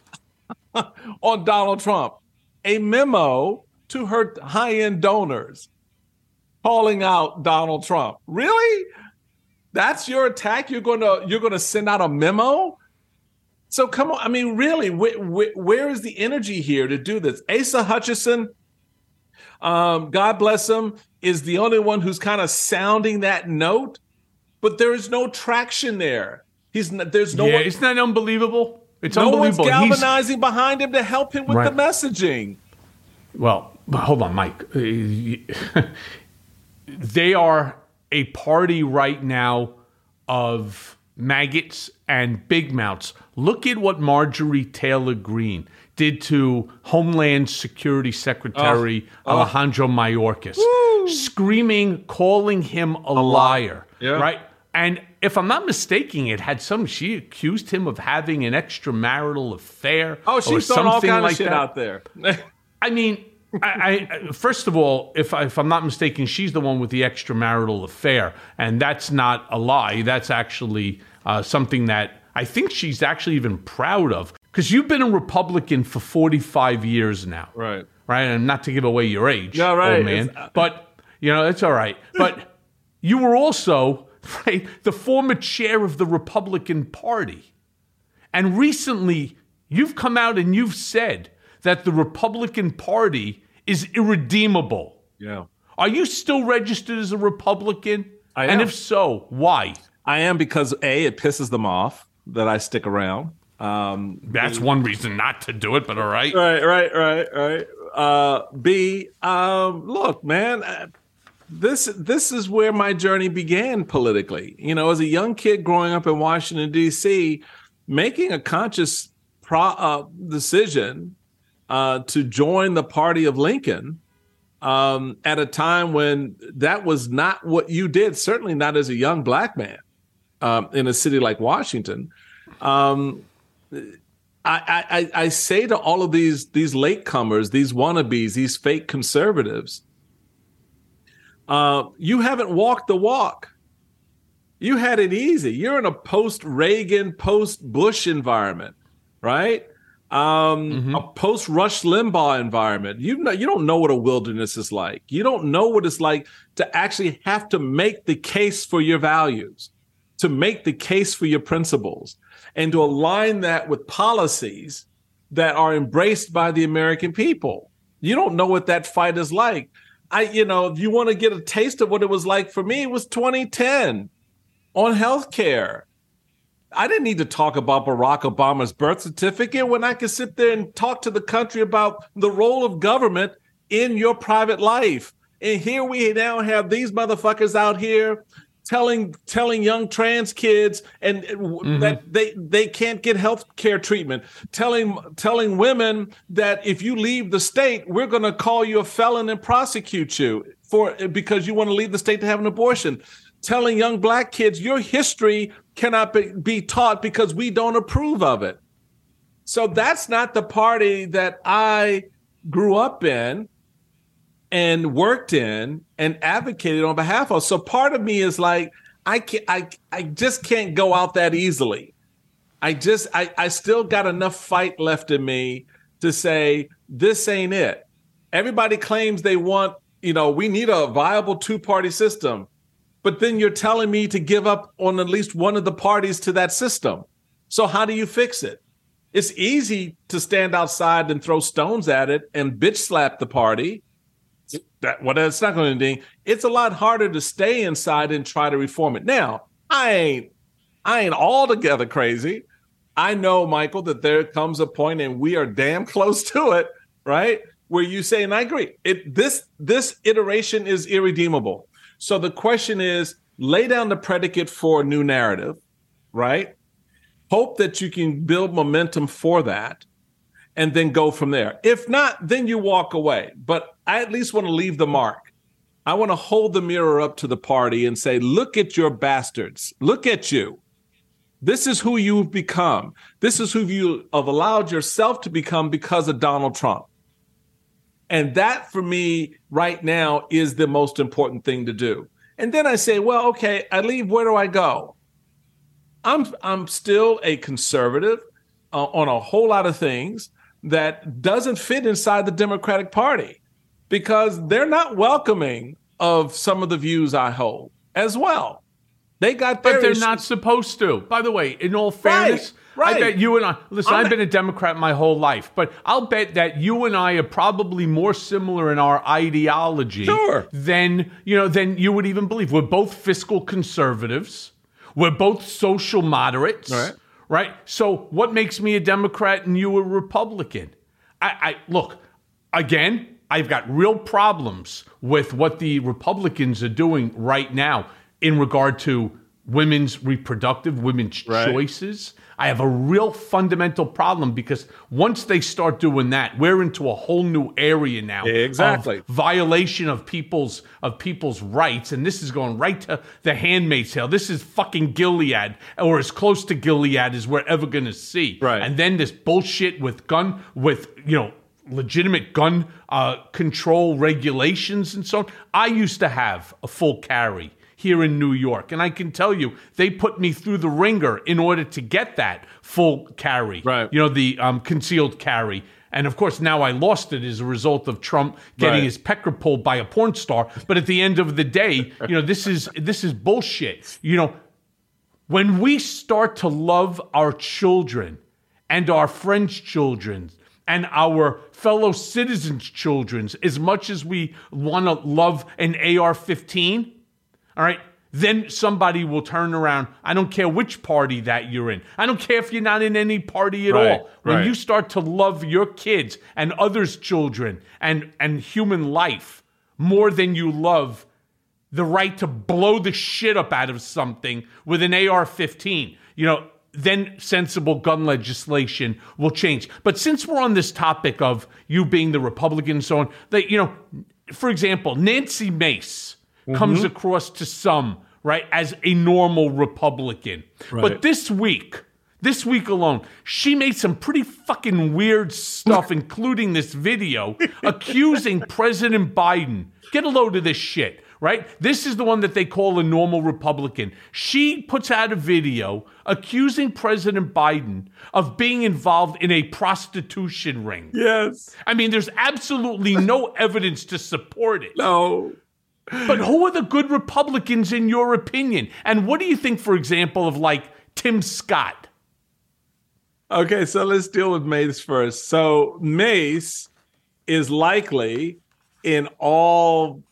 on Donald Trump. A memo to her high-end donors calling out Donald Trump. Really? That's your attack? You're going to you're going to send out a memo? So come on. I mean, really, wh- wh- where is the energy here to do this? Asa Hutchinson, um, God bless him, is the only one who's kind of sounding that note, but there is no traction there. He's not, there's no yeah, one. Isn't that unbelievable? It's no unbelievable. one's galvanizing He's, behind him to help him with right. the messaging. Well, hold on, Mike. They are a party right now of maggots and big mouths. Look at what Marjorie Taylor Greene did to Homeland Security Secretary oh, Alejandro oh. Mayorkas, Woo. screaming, calling him a, a liar, yeah. right? And if I'm not mistaken, it had some. She accused him of having an extramarital affair. Oh, she's throwing all kind like of shit that. out there. I mean, I, I, first of all, if, I, if I'm not mistaken, she's the one with the extramarital affair, and that's not a lie. That's actually uh, something that I think she's actually even proud of, because you've been a Republican for forty-five years now, right? Right, and not to give away your age, no, right. old man, it's, but you know it's all right. But you were also right the former chair of the Republican Party, and recently you've come out and you've said that the Republican Party is irredeemable. Yeah. Are you still registered as a Republican? I am. And if so, why? I am because, A, it pisses them off that I stick around. Um, That's B, one reason not to do it, but all right. Right, right, right, right. Uh, B, um, look, man, uh, this this is where my journey began politically. You know, as a young kid growing up in Washington, D C, making a conscious pro, uh, decision Uh, to join the party of Lincoln um, at a time when that was not what you did, certainly not as a young black man um, in a city like Washington. Um, I, I, I say to all of these, these latecomers, these wannabes, these fake conservatives, uh, you haven't walked the walk. You had it easy. You're in a post-Reagan, post-Bush environment, right? Um, mm-hmm. A post-Rush Limbaugh environment. You know, you don't know what a wilderness is like. You don't know what it's like to actually have to make the case for your values, to make the case for your principles, and to align that with policies that are embraced by the American people. You don't know what that fight is like. I, you know, if you want to get a taste of what it was like for me, it was twenty ten on healthcare. I didn't need to talk about Barack Obama's birth certificate when I could sit there and talk to the country about the role of government in your private life. And here we now have these motherfuckers out here telling telling young trans kids and mm-hmm. that they they can't get health care treatment, telling telling women that if you leave the state, we're going to call you a felon and prosecute you for because you want to leave the state to have an abortion. Telling young black kids your history cannot be, be taught because we don't approve of it. So that's not the party that I grew up in and worked in and advocated on behalf of. So part of me is like, I can't, I, I just can't go out that easily. I just, I, I still got enough fight left in me to say, this ain't it. Everybody claims they want, you know, we need a viable two-party system, but then you're telling me to give up on at least one of the parties to that system. So how do you fix it? It's easy to stand outside and throw stones at it and bitch slap the party. That, well, that's not going to do. It's a lot harder to stay inside and try to reform it. Now, I ain't, I ain't altogether crazy. I know, Michael, that there comes a point, and we are damn close to it, right? Where you say, and I agree, it this this iteration is irredeemable. So the question is, lay down the predicate for a new narrative, right? Hope that you can build momentum for that, and then go from there. If not, then you walk away. But I at least want to leave the mark. I want to hold the mirror up to the party and say, look at your bastards. Look at you. This is who you've become. This is who you have allowed yourself to become because of Donald Trump. And that, for me, right now, is the most important thing to do. And then I say, well, okay, I leave. Where do I go? I'm I'm still a conservative uh, on a whole lot of things that doesn't fit inside the Democratic Party because they're not welcoming of some of the views I hold as well. They got But they're issues. not supposed to. By the way, in all fairness, right, right. I bet you and I, listen, I'm I've been a Democrat my whole life, but I'll bet that you and I are probably more similar in our ideology sure. than, you know, than you would even believe. We're both fiscal conservatives. We're both social moderates. Right. Right? So what makes me a Democrat and you a Republican? I, I look, again, I've got real problems with what the Republicans are doing right now in regard to women's reproductive, women's right. choices. I have a real fundamental problem because once they start doing that, we're into a whole new area now. Exactly. Of violation of people's of people's rights. And this is going right to the Handmaid's Tale. This is fucking Gilead, or as close to Gilead as we're ever going to see. Right. And then this bullshit with gun, with, you know, legitimate gun uh, control regulations and so on. I used to have a full carry here in New York. And I can tell you, they put me through the ringer in order to get that full carry, right. you know, the um, concealed carry. And of course, now I lost it as a result of Trump getting right. his pecker pulled by a porn star. But at the end of the day, you know, this is this is bullshit. You know, when we start to love our children and our friends' children and our fellow citizens' children as much as we want to love an A R fifteen, all right, then somebody will turn around. I don't care which party that you're in. I don't care if you're not in any party at right, all. When right. you start to love your kids and others' children and, and human life more than you love the right to blow the shit up out of something with an A R fifteen, you know, then sensible gun legislation will change. But since we're on this topic of you being the Republican and so on, that, you know, for example, Nancy Mace mm-hmm. comes across to some, right, as a normal Republican. Right. But this week, this week alone, she made some pretty fucking weird stuff, including this video accusing President Biden. Get a load of this shit, right? This is the one that they call a normal Republican. She puts out a video accusing President Biden of being involved in a prostitution ring. Yes. I mean, there's absolutely no evidence to support it. No. But who are the good Republicans in your opinion? And what do you think, for example, of like Tim Scott? Okay, so let's deal with Mace first. So Mace is likely in all,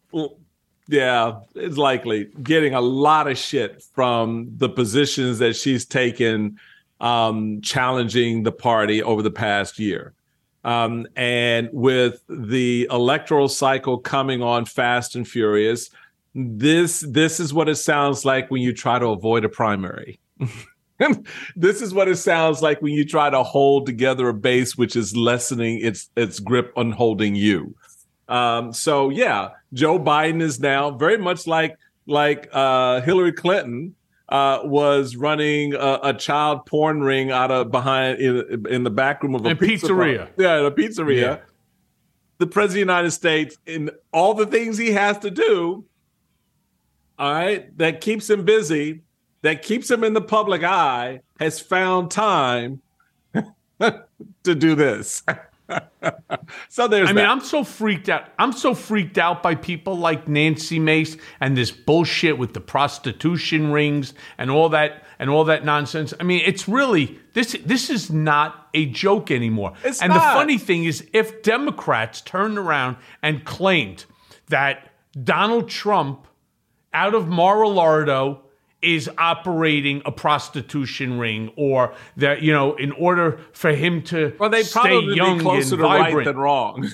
yeah, it's likely getting a lot of shit from the positions that she's taken um, challenging the party over the past year. Um, and with the electoral cycle coming on fast and furious, this this is what it sounds like when you try to avoid a primary. This is what it sounds like when you try to hold together a base which is lessening its its grip on holding you. Um, so yeah, Joe Biden is now very much like like uh, Hillary Clinton uh, was running a, a child porn ring out of behind in, in the back room of a And pizza pizzeria. bar. Yeah, a pizzeria. Yeah. The president of the United States, in all the things he has to do, all right, that keeps him busy, that keeps him in the public eye, has found time to do this. So there's I mean, that. I'm so freaked out. I'm so freaked out by people like Nancy Mace and this bullshit with the prostitution rings and all that and all that nonsense. I mean, it's really this this is not a joke anymore. It's and not. the funny thing is, if Democrats turned around and claimed that Donald Trump out of Mar-a-Lago is operating a prostitution ring, or that, you know, in order for him to well, they stay probably young be closer and to right vibrant. than wrong.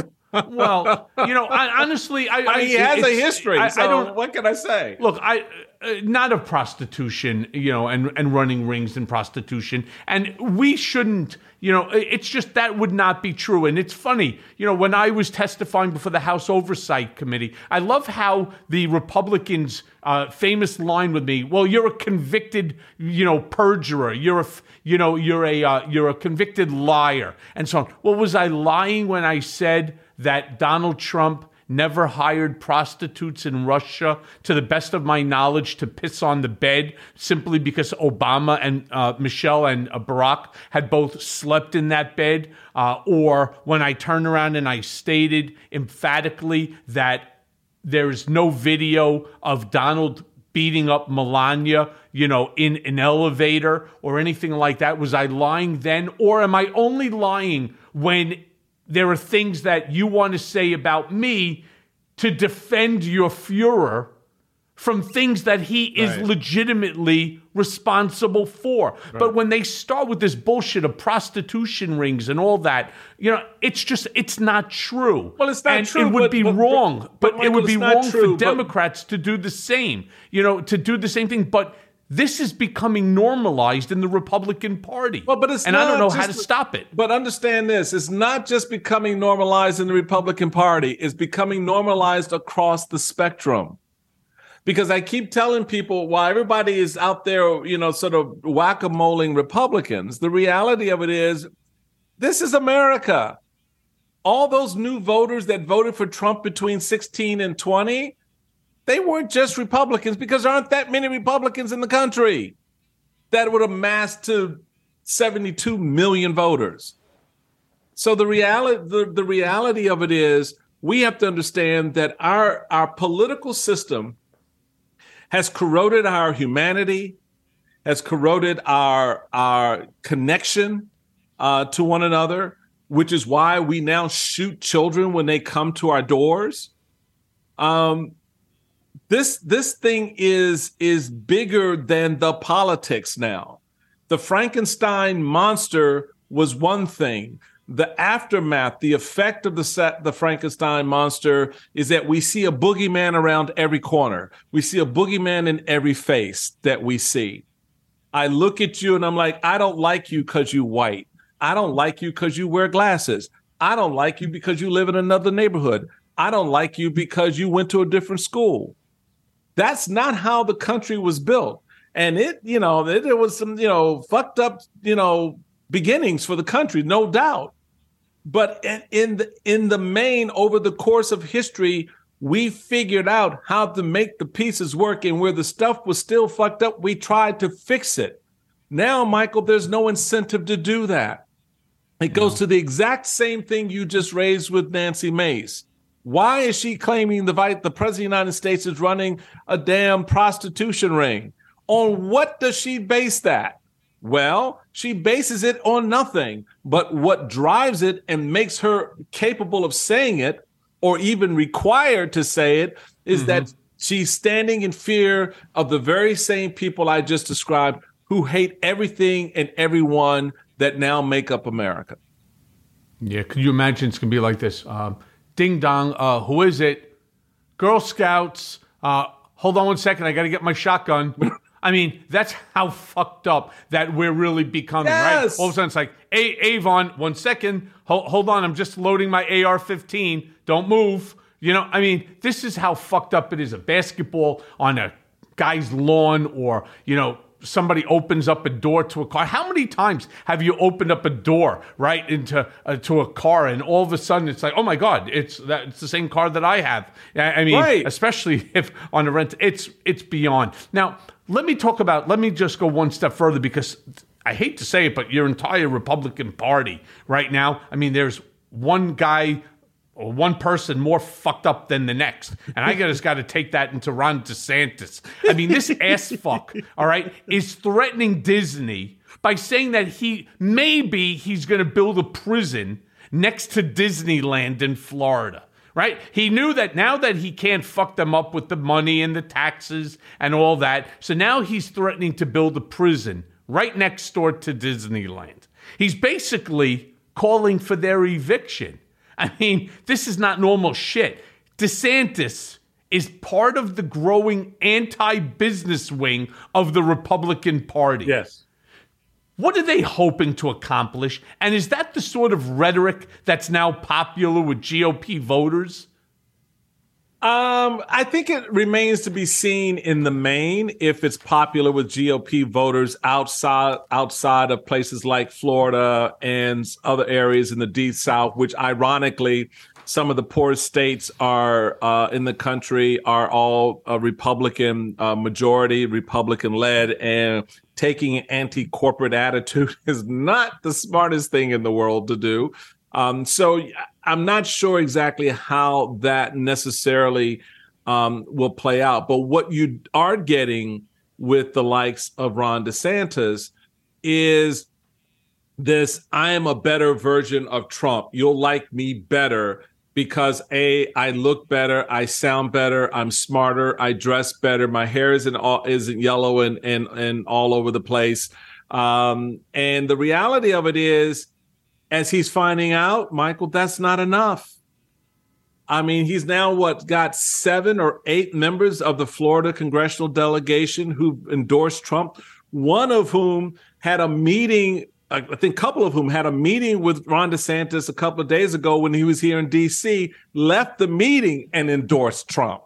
Well, you know, I, honestly, I, I mean, he has a it's- history. I, so I don't. what can I say? Look, I uh, not of prostitution, you know, and and running rings and prostitution, and we shouldn't. You know, it's just that would not be true. And it's funny, you know, when I was testifying before the House Oversight Committee, I love how the Republicans' uh, famous line with me, well, you're a convicted, you know, perjurer. You're a, f- you know, you're a, uh, you're a convicted liar, and so on. Well, was I lying when I said that Donald Trump never hired prostitutes in Russia, to the best of my knowledge, to piss on the bed simply because Obama and uh, Michelle and uh, Barack had both slept in that bed? Uh, or when I turned around and I stated emphatically that there's no video of Donald beating up Melania, you know, in an elevator or anything like that? Was I lying then? Or am I only lying when there are things that you want to say about me to defend your Fuhrer from things that he is Right. legitimately responsible for? Right. But when they start with this bullshit of prostitution rings and all that, you know, it's just, it's not true. Well, it's not and true, it would but- be but- wrong. but- But, but it would Michael, be it's not wrong true, for but- Democrats to do the same, you know, to do the same thing. But this is becoming normalized in the Republican Party. Well, but it's and not I don't know how to just- stop it. But understand this, it's not just becoming normalized in the Republican Party, it's becoming normalized across the spectrum. Because I keep telling people, while everybody is out there, you know, sort of whack-a-moling Republicans, the reality of it is, this is America. All those new voters that voted for Trump between sixteen and twenty, they weren't just Republicans, because there aren't that many Republicans in the country that would amass to seventy-two million voters. So the reality, the, the reality of it is, we have to understand that our, our political system has corroded our humanity, has corroded our, our connection uh, to one another, which is why we now shoot children when they come to our doors. Um, This this thing is is bigger than the politics now. The Frankenstein monster was one thing. The aftermath, the effect of the set, the Frankenstein monster, is that we see a boogeyman around every corner. We see a boogeyman in every face that we see. I look at you and I'm like, I don't like you because you're white. I don't like you because you wear glasses. I don't like you because you live in another neighborhood. I don't like you because you went to a different school. That's not how the country was built. And it, you know, it, there was some, you know, fucked up, you know, beginnings for the country, no doubt. But in, in the in the main, over the course of history, we figured out how to make the pieces work. And where the stuff was still fucked up, we tried to fix it. Now, Michael, there's no incentive to do that. It goes to the exact same thing you just raised with Nancy Mace. Why is she claiming the vice, the president of the United States is running a damn prostitution ring? On what does she base that? Well, she bases it on nothing. But what drives it and makes her capable of saying it, or even required to say it, is mm-hmm. that she's standing in fear of the very same people I just described, who hate everything and everyone that now make up America. Yeah, could you imagine it's going to be like this? Um, Ding dong, uh, who is it? Girl Scouts. Uh, hold on one second, I got to get my shotgun. I mean, that's how fucked up that we're really becoming, yes. right? All of a sudden it's like, hey, Avon, one second. Hold, hold on, I'm just loading my A R fifteen. Don't move. You know, I mean, this is how fucked up it is. A basketball on a guy's lawn, or, you know, somebody opens up a door to a car. How many times have you opened up a door right into uh, to a car, and all of a sudden it's like, oh my God, it's that it's the same car that I have. I, I mean, right. Especially if on the rent, it's it's beyond. Now, let me talk about. Let me just go one step further, because I hate to say it, but your entire Republican Party right now, I mean, there's one guy or one person more fucked up than the next. And I just got to take that into Ron DeSantis. I mean, this ass fuck, all right, is threatening Disney by saying that he, maybe he's going to build a prison next to Disneyland in Florida, right? He knew that now that he can't fuck them up with the money and the taxes and all that. So now he's threatening to build a prison right next door to Disneyland. He's basically calling for their eviction. I mean, this is not normal shit. DeSantis is part of the growing anti-business wing of the Republican Party. Yes. What are they hoping to accomplish? And is that the sort of rhetoric that's now popular with G O P voters? Um, I think it remains to be seen in the main if it's popular with G O P voters outside outside of places like Florida and other areas in the Deep South, which ironically, some of the poorest states are uh, in the country are all a Republican uh, majority, Republican led, and taking an anti-corporate attitude is not the smartest thing in the world to do. Um, so I'm not sure exactly how that necessarily um, will play out. But what you are getting with the likes of Ron DeSantis is this, I am a better version of Trump. You'll like me better because, A, I look better, I sound better, I'm smarter, I dress better, my hair isn't all, isn't yellow and, and, and all over the place. Um, and the reality of it is, as he's finding out, Michael, that's not enough. I mean, he's now, what, got seven or eight members of the Florida congressional delegation who endorsed Trump, one of whom had a meeting, I think a couple of whom had a meeting with Ron DeSantis a couple of days ago when he was here in D C, left the meeting and endorsed Trump.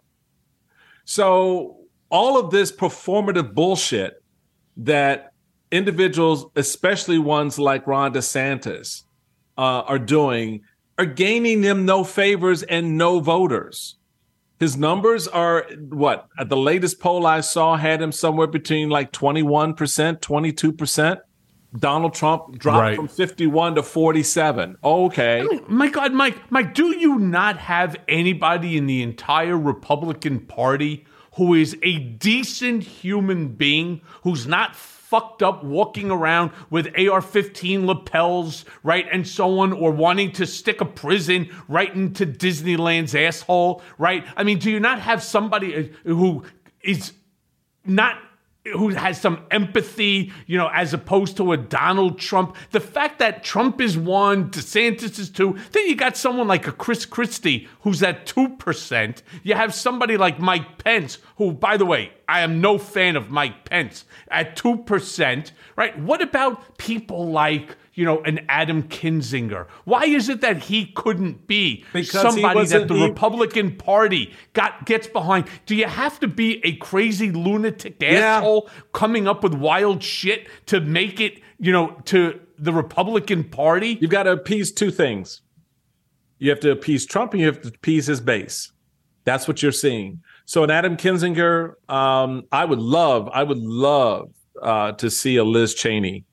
So all of this performative bullshit that individuals, especially ones like Ron DeSantis, Uh, are doing, are gaining them no favors and no voters. His numbers are, what, at the latest poll I saw had him somewhere between like twenty-one percent, twenty-two percent. Donald Trump dropped right. from fifty-one to forty-seven. Okay. My God, Mike, Mike, do you not have anybody in the entire Republican Party who is a decent human being, who's not fucked up walking around with A R fifteen lapels, right, and so on, or wanting to stick a prison right into Disneyland's asshole, right? I mean, do you not have somebody who is not, who has some empathy, you know, as opposed to a Donald Trump? The fact that Trump is one, DeSantis is two, then you got someone like a Chris Christie who's at two percent. You have somebody like Mike Pence, who, by the way, I am no fan of Mike Pence, at two percent, right? What about people like, you know, an Adam Kinzinger? Why is it that he couldn't be because somebody that the he... Republican Party got gets behind? Do you have to be a crazy lunatic yeah. asshole coming up with wild shit to make it, you know, to the Republican Party? You've got to appease two things. You have to appease Trump and you have to appease his base. That's what you're seeing. So an Adam Kinzinger, um, I would love, I would love uh, to see a Liz Cheney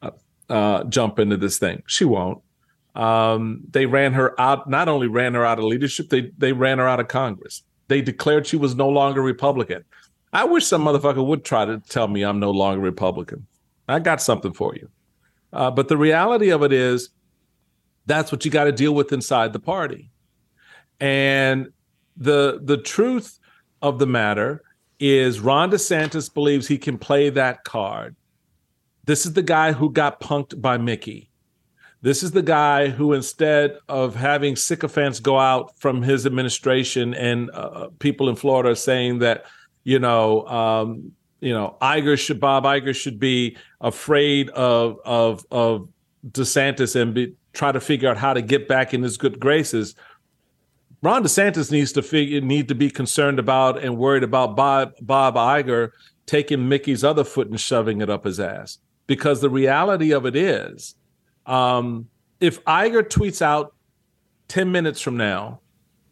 Uh, jump into this thing. She won't. Um, they ran her out, not only ran her out of leadership, they they ran her out of Congress. They declared she was no longer Republican. I wish some motherfucker would try to tell me I'm no longer Republican. I got something for you. Uh, but the reality of it is that's what you got to deal with inside the party. And the the truth of the matter is Ron DeSantis believes he can play that card. This is the guy who got punked by Mickey. This is the guy who, instead of having sycophants go out from his administration and uh, people in Florida saying that, you know, um, you know, Iger should, Bob Iger should be afraid of of of DeSantis and be, try to figure out how to get back in his good graces. Ron DeSantis needs to figure, need to be concerned about and worried about Bob, Bob Iger taking Mickey's other foot and shoving it up his ass. Because the reality of it is, um, if Iger tweets out ten minutes from now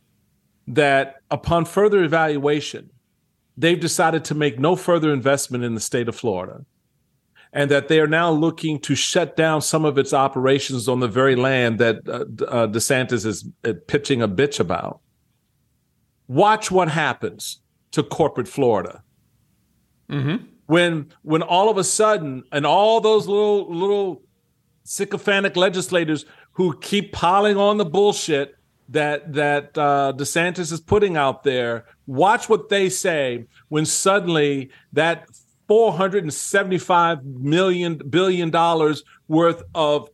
that upon further evaluation, they've decided to make no further investment in the state of Florida, and that they are now looking to shut down some of its operations on the very land that uh, uh, DeSantis is uh, pitching a bitch about. Watch what happens to corporate Florida. Mm-hmm. When when all of a sudden, and all those little little sycophantic legislators who keep piling on the bullshit that that uh, DeSantis is putting out there, watch what they say when suddenly that four hundred seventy-five million billion dollars worth of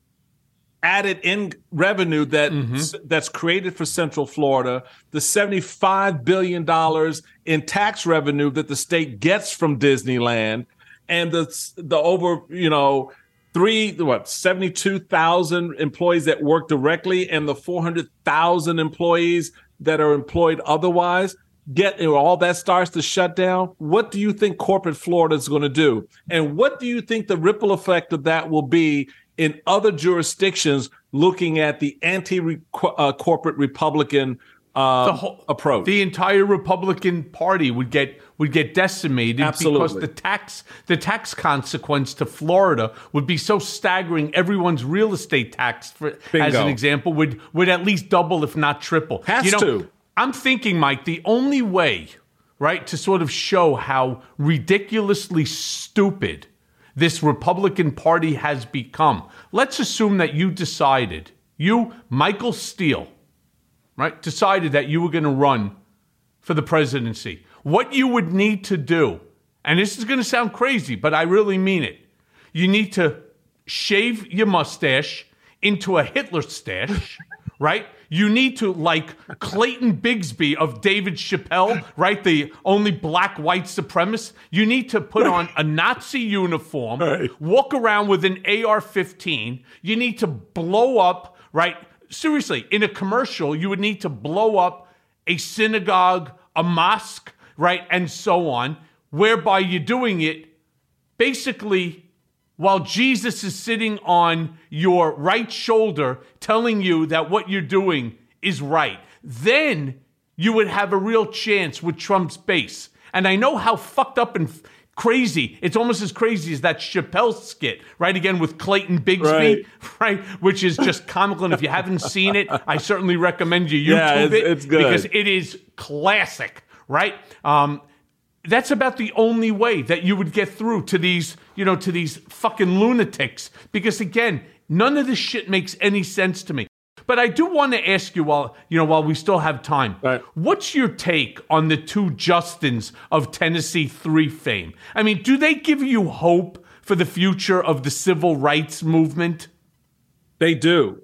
added in revenue that mm-hmm. that's created for Central Florida, the seventy-five billion dollars in tax revenue that the state gets from Disneyland, and the the over, you know, three what seventy-two thousand employees that work directly, and the four hundred thousand employees that are employed otherwise. Get all that starts to shut down. What do you think corporate Florida is going to do? And what do you think the ripple effect of that will be in other jurisdictions looking at the anti-corporate uh, Republican uh, the whole, approach? The entire Republican Party would get would get decimated. Absolutely. Because the tax the tax consequence to Florida would be so staggering. Everyone's real estate tax, for, as an example, would would at least double, if not triple. Has you know, to. I'm thinking, Mike, the only way, right, to sort of show how ridiculously stupid this Republican Party has become. Let's assume that you decided, you, Michael Steele, right, decided that you were going to run for the presidency. What you would need to do, and this is going to sound crazy, but I really mean it, you need to shave your mustache into a Hitler stash, right? You need to, like Clayton Bigsby of David Chappelle, right? The only black white supremacist. You need to put on a Nazi uniform, right. Walk around with an A R fifteen. You need to blow up, right? Seriously, in a commercial, you would need to blow up a synagogue, a mosque, right? And so on, whereby you're doing it basically while Jesus is sitting on your right shoulder telling you that what you're doing is right. Then you would have a real chance with Trump's base. And I know how fucked up and f- crazy, it's almost as crazy as that Chappelle skit, right? Again, with Clayton Bigsby, right? right? Which is just comical. And if you haven't seen it, I certainly recommend you YouTube yeah, it's, it. It's good. Because it is classic, right? Um, That's about the only way that you would get through to these, you know, to these fucking lunatics. Because again, none of this shit makes any sense to me. But I do want to ask you while, you know, while we still have time, right. What's your take on the two Justins of Tennessee three fame? I mean, do they give you hope for the future of the civil rights movement? They do.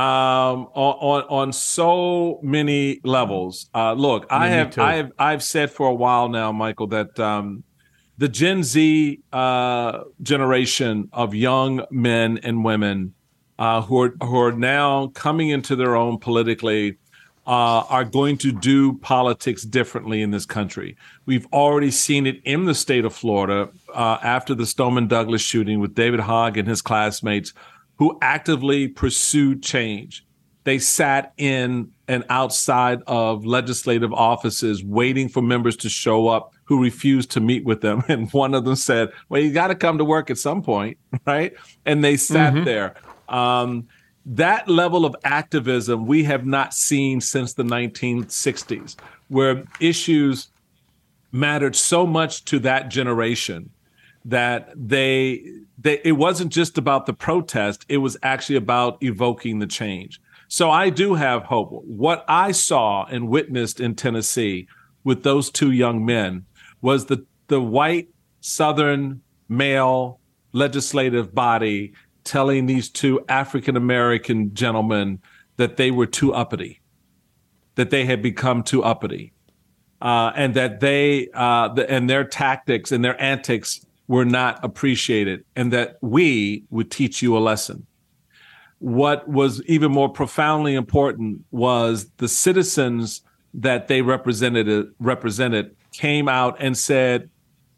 Um, on, on on so many levels. Uh, look, I Me have too. I have I've said for a while now, Michael, that um, the Gen Z uh, generation of young men and women uh, who are who are now coming into their own politically uh, are going to do politics differently in this country. We've already seen it in the state of Florida uh, after the Stoneman Douglas shooting with David Hogg and his classmates, who actively pursued change. They sat in and outside of legislative offices waiting for members to show up who refused to meet with them. And one of them said, well, you got to come to work at some point, right? And they sat mm-hmm. there. Um, that level of activism we have not seen since the nineteen sixties, where issues mattered so much to that generation that they, they it wasn't just about the protest, it was actually about evoking the change. So I do have hope. What I saw and witnessed in Tennessee with those two young men was the, the white Southern male legislative body telling these two African-American gentlemen that they were too uppity, that they had become too uppity, uh, and that they uh, the, and their tactics and their antics were not appreciated, and that we would teach you a lesson. what was even more profoundly important was the citizens that they represented represented came out and said,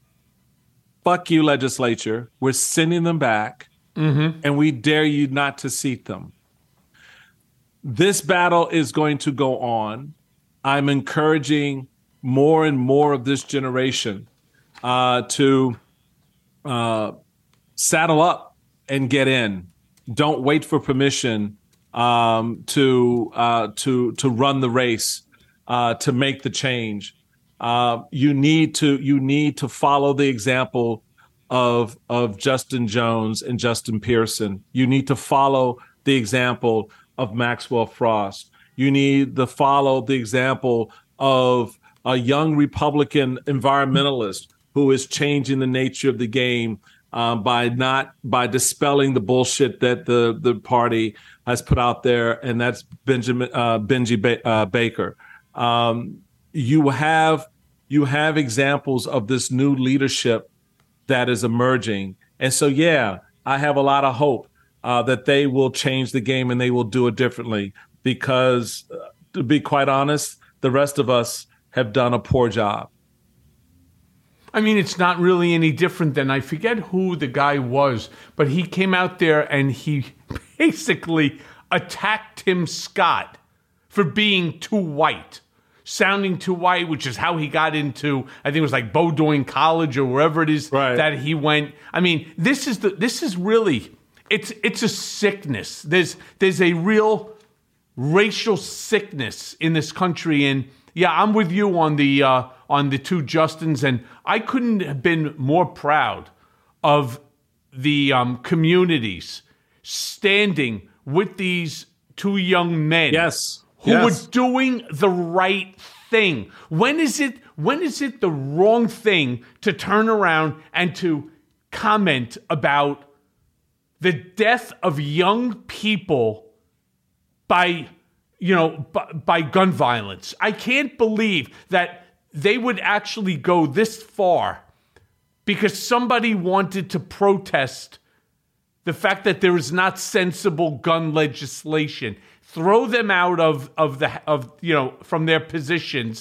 fuck you, legislature. We're sending them back, mm-hmm. and we dare you not to seat them. This battle is going to go on. I'm encouraging more and more of this generation uh, to uh, saddle up and get in. Don't wait for permission um, to uh, to to run the race, uh, to make the change. Uh, you need to you need to follow the example of of Justin Jones and Justin Pearson. You need to follow the example of Maxwell Frost. You need to follow the example of a young Republican environmentalist who is changing the nature of the game uh, by not by dispelling the bullshit that the the party has put out there, and that's Benjamin uh, Benji ba- uh, Baker. Um, you have you have examples of this new leadership that is emerging, and so yeah, I have a lot of hope uh, that they will change the game and they will do it differently. Because, uh, to be quite honest, the rest of us have done a poor job. I mean, it's not really any different than, I forget who the guy was, but he came out there and he basically attacked Tim Scott for being too white, sounding too white, which is how he got into, I think it was like Bowdoin College or wherever it is right. that he went. I mean, this is the this is really, it's it's a sickness. There's there's a real racial sickness in this country, and yeah, I'm with you on the uh, on the two Justins, and I couldn't have been more proud of the um, communities standing with these two young men. Yes, who yes. were doing the right thing. When is it? When is it the wrong thing to turn around and to comment about the death of young people by, you know, by, by gun violence? I can't believe that they would actually go this far because somebody wanted to protest the fact that there is not sensible gun legislation. Throw them out of, of the of you know from their positions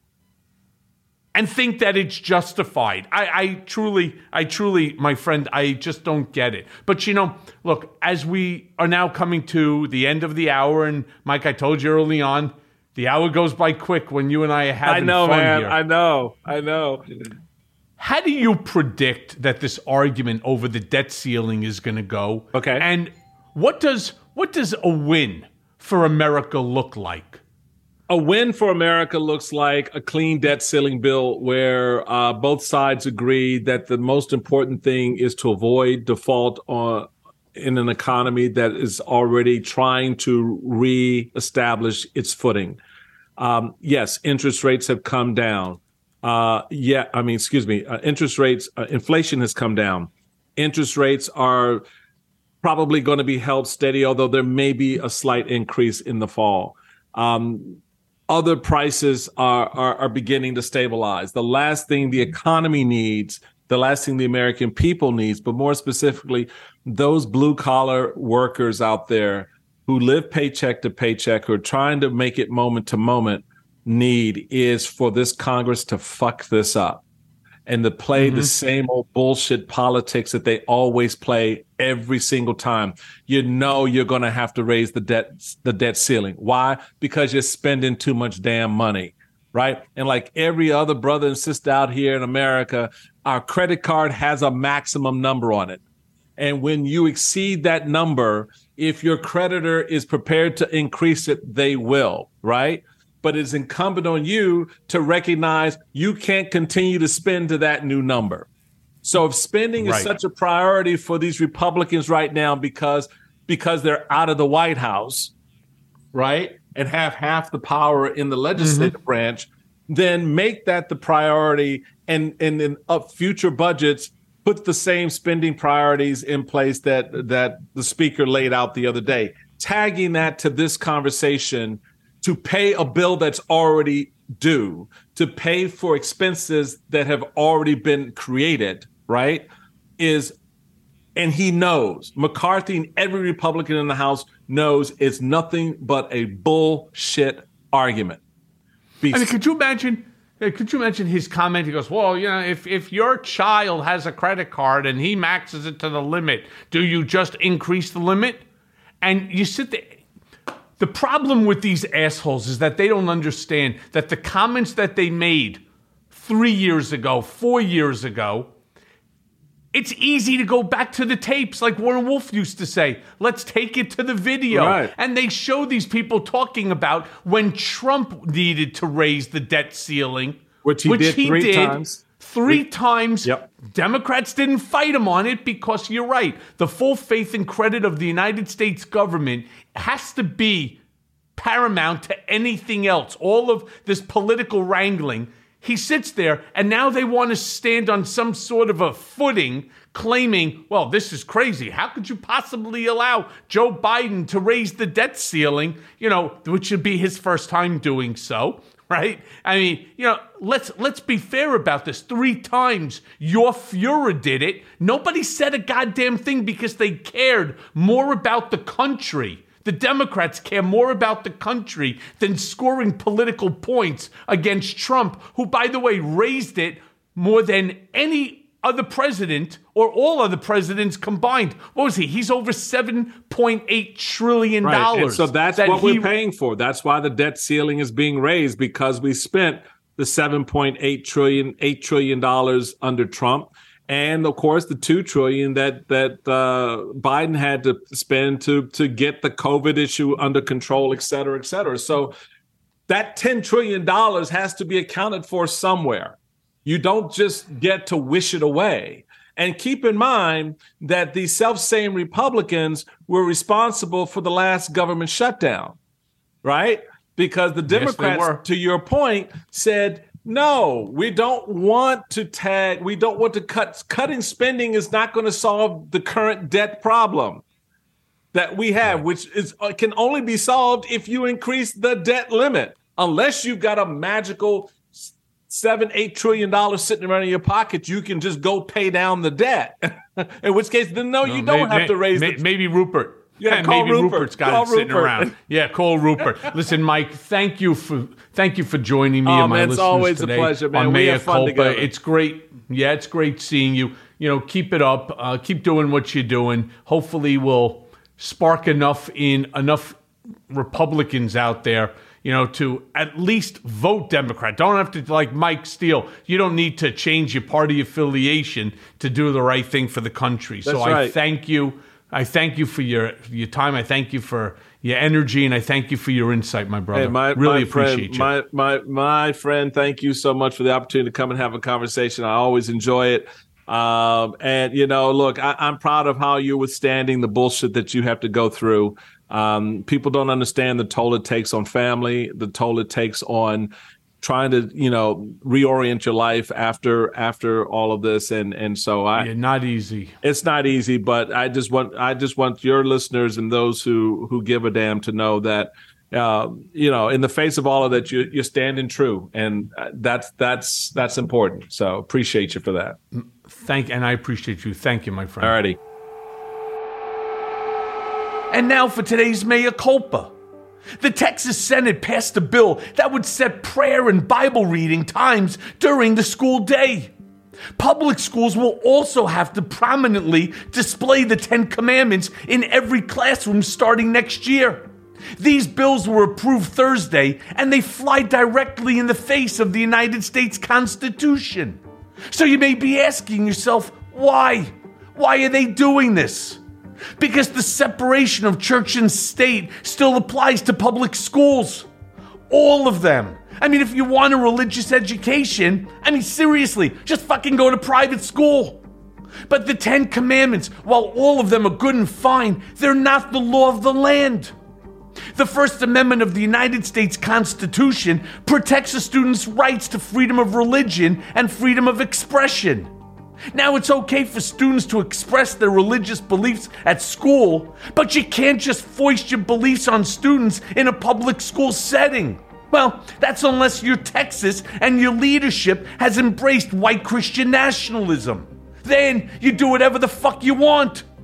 and think that it's justified. I, I truly, I truly, my friend, I just don't get it. But, you know, look, as we are now coming to the end of the hour, and Mike, I told you early on, the hour goes by quick when you and I are having I know, fun man. here. I know, I know. How do you predict that this argument over the debt ceiling is going to go? Okay. And what does what does a win for America look like? A win for America looks like a clean debt ceiling bill where uh, both sides agree that the most important thing is to avoid default on, in an economy that is already trying to reestablish its footing. Um, yes, interest rates have come down. Uh, yeah, I mean, excuse me, uh, interest rates, uh, inflation has come down. Interest rates are probably going to be held steady, although there may be a slight increase in the fall. Um, Other prices are, are are beginning to stabilize. The last thing the economy needs, the last thing the American people needs, but more specifically, those blue collar workers out there who live paycheck to paycheck, who are trying to make it moment to moment, need is for this Congress to fuck this up and to play mm-hmm. the same old bullshit politics that they always play every single time. You know you're going to have to raise the debt the debt ceiling. Why? Because you're spending too much damn money, right? And like every other brother and sister out here in America, our credit card has a maximum number on it. And when you exceed that number, if your creditor is prepared to increase it, they will, right? But it's incumbent on you to recognize you can't continue to spend to that new number. So if spending right. is such a priority for these Republicans right now because because they're out of the White House, right, and have half the power in the legislative mm-hmm. branch, then make that the priority, and and in up future budgets, put the same spending priorities in place that that the speaker laid out the other day, tagging that to this conversation to pay a bill that's already due, to pay for expenses that have already been created, right, is And he knows, McCarthy and every Republican in the House knows it's nothing but a bullshit argument. Be- I mean, could you imagine... Could you imagine his comment? He goes, well, you know, if, if your child has a credit card and he maxes it to the limit, do you just increase the limit? And you sit there. The problem with these assholes is that they don't understand that the comments that they made three years ago, four years ago, it's easy to go back to the tapes like Warren Wolf used to say. Let's take it to the video. Right. And they show these people talking about when Trump needed to raise the debt ceiling. Which he which did he three did times. Three Three. times. Yep. Democrats didn't fight him on it because you're right. The full faith and credit of the United States government has to be paramount to anything else. All of this political wrangling. He sits there, and now they want to stand on some sort of a footing claiming, well, this is crazy. How could you possibly allow Joe Biden to raise the debt ceiling, you know, which would be his first time doing so, right? I mean, you know, let's let's be fair about this. Three times your Fuhrer did it. Nobody said a goddamn thing because they cared more about the country. The Democrats care more about the country than scoring political points against Trump, who, by the way, raised it more than any other president or all other presidents combined. What was he? He's over seven point eight trillion dollars. Right. And so that's that what he, we're paying for. That's why the debt ceiling is being raised, because we spent the seven point eight trillion, eight trillion dollars under Trump. And of course, the two trillion dollars that that uh, Biden had to spend to to get the COVID issue under control, et cetera, et cetera. So that ten trillion dollars has to be accounted for somewhere. You don't just get to wish it away. And keep in mind that the self-same Republicans were responsible for the last government shutdown, right? Because the Democrats, yes, to your point, said, no, we don't want to tag, we don't want to cut, cutting spending is not going to solve the current debt problem that we have, which is uh, can only be solved if you increase the debt limit, unless you've got a magical seven, eight trillion dollars sitting around in your pocket, you can just go pay down the debt. In which case, then no, you no, don't may, have to raise may, the- Maybe Rupert. Yeah, yeah, call maybe Rupert. Rupert's got call it sitting Rupert. around. Yeah, call Rupert. Listen, Mike, thank you for thank you for joining me Oh, and my man, it's listeners always today a pleasure, man. on We Mea have fun Culpa. together. It's great. Yeah, it's great seeing you. You know, keep it up. Uh, keep doing what you're doing. Hopefully, we'll spark enough in enough Republicans out there, you know, to at least vote Democrat. Don't have to, like Mike Steele, you don't need to change your party affiliation to do the right thing for the country. So That's I right. thank you. I thank you for your your time. I thank you for your energy, and I thank you for your insight, my brother. Hey, my, really my friend, appreciate you. My, my, my friend, thank you so much for the opportunity to come and have a conversation. I always enjoy it. Um, and, you know, look, I, I'm proud of how you're withstanding the bullshit that you have to go through. Um, people don't understand the toll it takes on family, the toll it takes on trying to, you know, reorient your life after after all of this. And and so I yeah, not easy. It's not easy, but I just want I just want your listeners and those who who give a damn to know that uh, you know, in the face of all of that, you you're standing true, and that's that's that's important. So appreciate you for that. Thank and I appreciate you. Thank you, my friend. Alrighty. And now for today's Mea Culpa. The Texas Senate passed a bill that would set prayer and Bible reading times during the school day. Public schools will also have to prominently display the Ten Commandments in every classroom starting next year. These bills were approved Thursday, and they fly directly in the face of the United States Constitution. So you may be asking yourself, why? Why are they doing this? Because the separation of church and state still applies to public schools. All of them. I mean, if you want a religious education, I mean, seriously, just fucking go to private school. But the Ten Commandments, while all of them are good and fine, they're not the law of the land. The First Amendment of the United States Constitution protects a student's rights to freedom of religion and freedom of expression. Now, it's okay for students to express their religious beliefs at school, but you can't just foist your beliefs on students in a public school setting. Well, that's unless you're Texas and your leadership has embraced white Christian nationalism. Then you do whatever the fuck you want.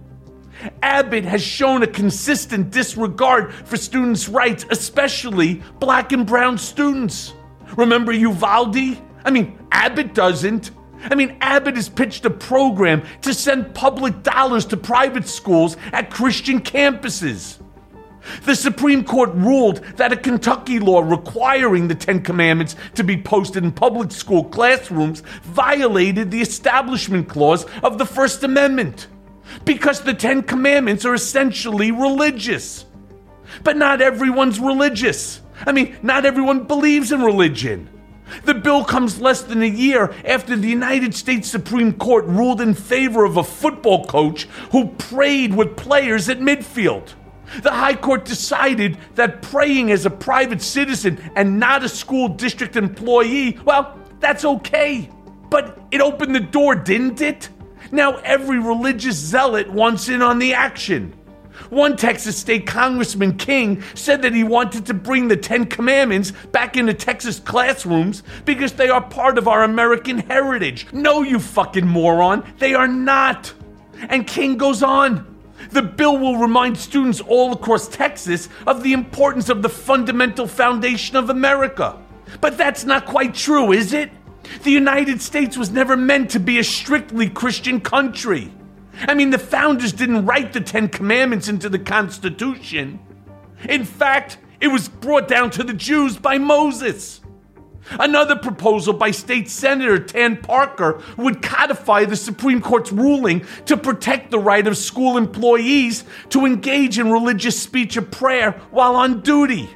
Abbott has shown a consistent disregard for students' rights, especially black and brown students. Remember Uvalde? I mean, Abbott doesn't. I mean, Abbott has pitched a program to send public dollars to private schools at Christian campuses. The Supreme Court ruled that a Kentucky law requiring the Ten Commandments to be posted in public school classrooms violated the Establishment Clause of the First Amendment because the Ten Commandments are essentially religious. But not everyone's religious. I mean, not everyone believes in religion. The bill comes less than a year after the United States Supreme Court ruled in favor of a football coach who prayed with players at midfield. The High Court decided that praying as a private citizen and not a school district employee, well, that's okay. But it opened the door, didn't it? Now every religious zealot wants in on the action. One Texas State Congressman, King, said that he wanted to bring the Ten Commandments back into Texas classrooms because they are part of our American heritage. No, you fucking moron, they are not. And King goes on. The bill will remind students all across Texas of the importance of the fundamental foundation of America. But that's not quite true, is it? The United States was never meant to be a strictly Christian country. I mean, the founders didn't write the Ten Commandments into the Constitution. In fact, it was brought down to the Jews by Moses. Another proposal by State Senator Tan Parker would codify the Supreme Court's ruling to protect the right of school employees to engage in religious speech or prayer while on duty.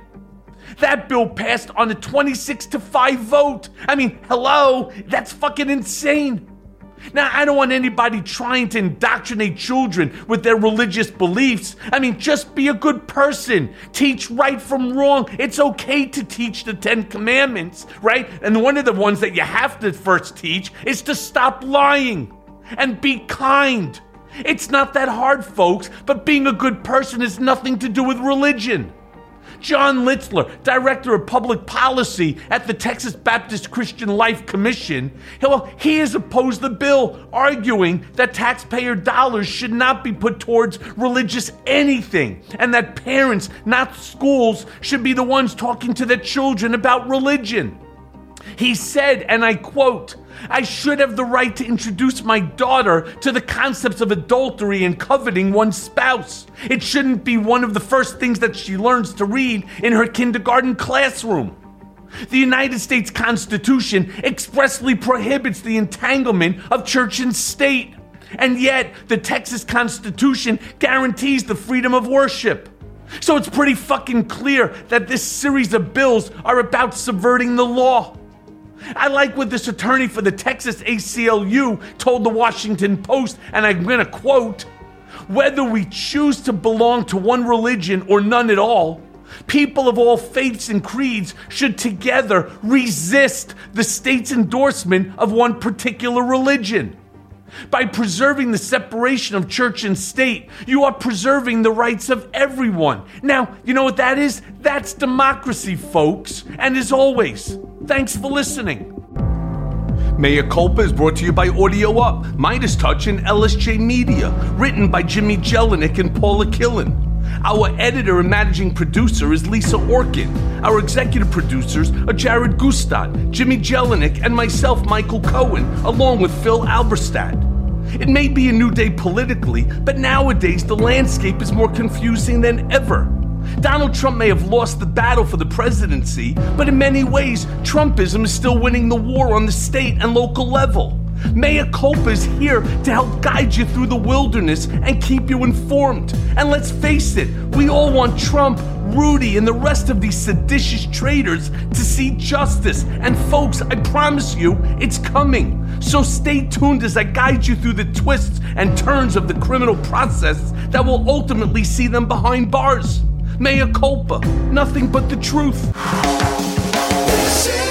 That bill passed on a twenty-six to five vote. I mean, hello, that's fucking insane. Now, I don't want anybody trying to indoctrinate children with their religious beliefs. I mean, just be a good person. Teach right from wrong. It's okay to teach the Ten Commandments, right? And one of the ones that you have to first teach is to stop lying and be kind. It's not that hard, folks, but being a good person has nothing to do with religion. John Litzler, Director of Public Policy at the Texas Baptist Christian Life Commission, well, he has opposed the bill, arguing that taxpayer dollars should not be put towards religious anything, and that parents, not schools, should be the ones talking to their children about religion. He said, and I quote, "I should have the right to introduce my daughter to the concepts of adultery and coveting one's spouse. It shouldn't be one of the first things that she learns to read in her kindergarten classroom." The United States Constitution expressly prohibits the entanglement of church and state. And yet, the Texas Constitution guarantees the freedom of worship. So it's pretty fucking clear that this series of bills are about subverting the law. I like what this attorney for the Texas A C L U told the Washington Post, and I'm going to quote, "Whether we choose to belong to one religion or none at all, people of all faiths and creeds should together resist the state's endorsement of one particular religion. By preserving the separation of church and state, you are preserving the rights of everyone." Now, you know what that is? That's democracy, folks. And as always, thanks for listening. Mea Culpa is brought to you by Audio Up, Midas Touch, and L S J Media. Written by Jimmy Jelinek and Paula Killen. Our editor and managing producer is Lisa Orkin. Our executive producers are Jared Gustad, Jimmy Jelinek, and myself, Michael Cohen, along with Phil Alberstadt. It may be a new day politically, but nowadays the landscape is more confusing than ever. Donald Trump may have lost the battle for the presidency, but in many ways, Trumpism is still winning the war on the state and local level. Mea Culpa is here to help guide you through the wilderness and keep you informed. And let's face it, we all want Trump, Rudy, and the rest of these seditious traitors to see justice. And folks, I promise you, it's coming. So stay tuned as I guide you through the twists and turns of the criminal process that will ultimately see them behind bars. Mea Culpa, nothing but the truth.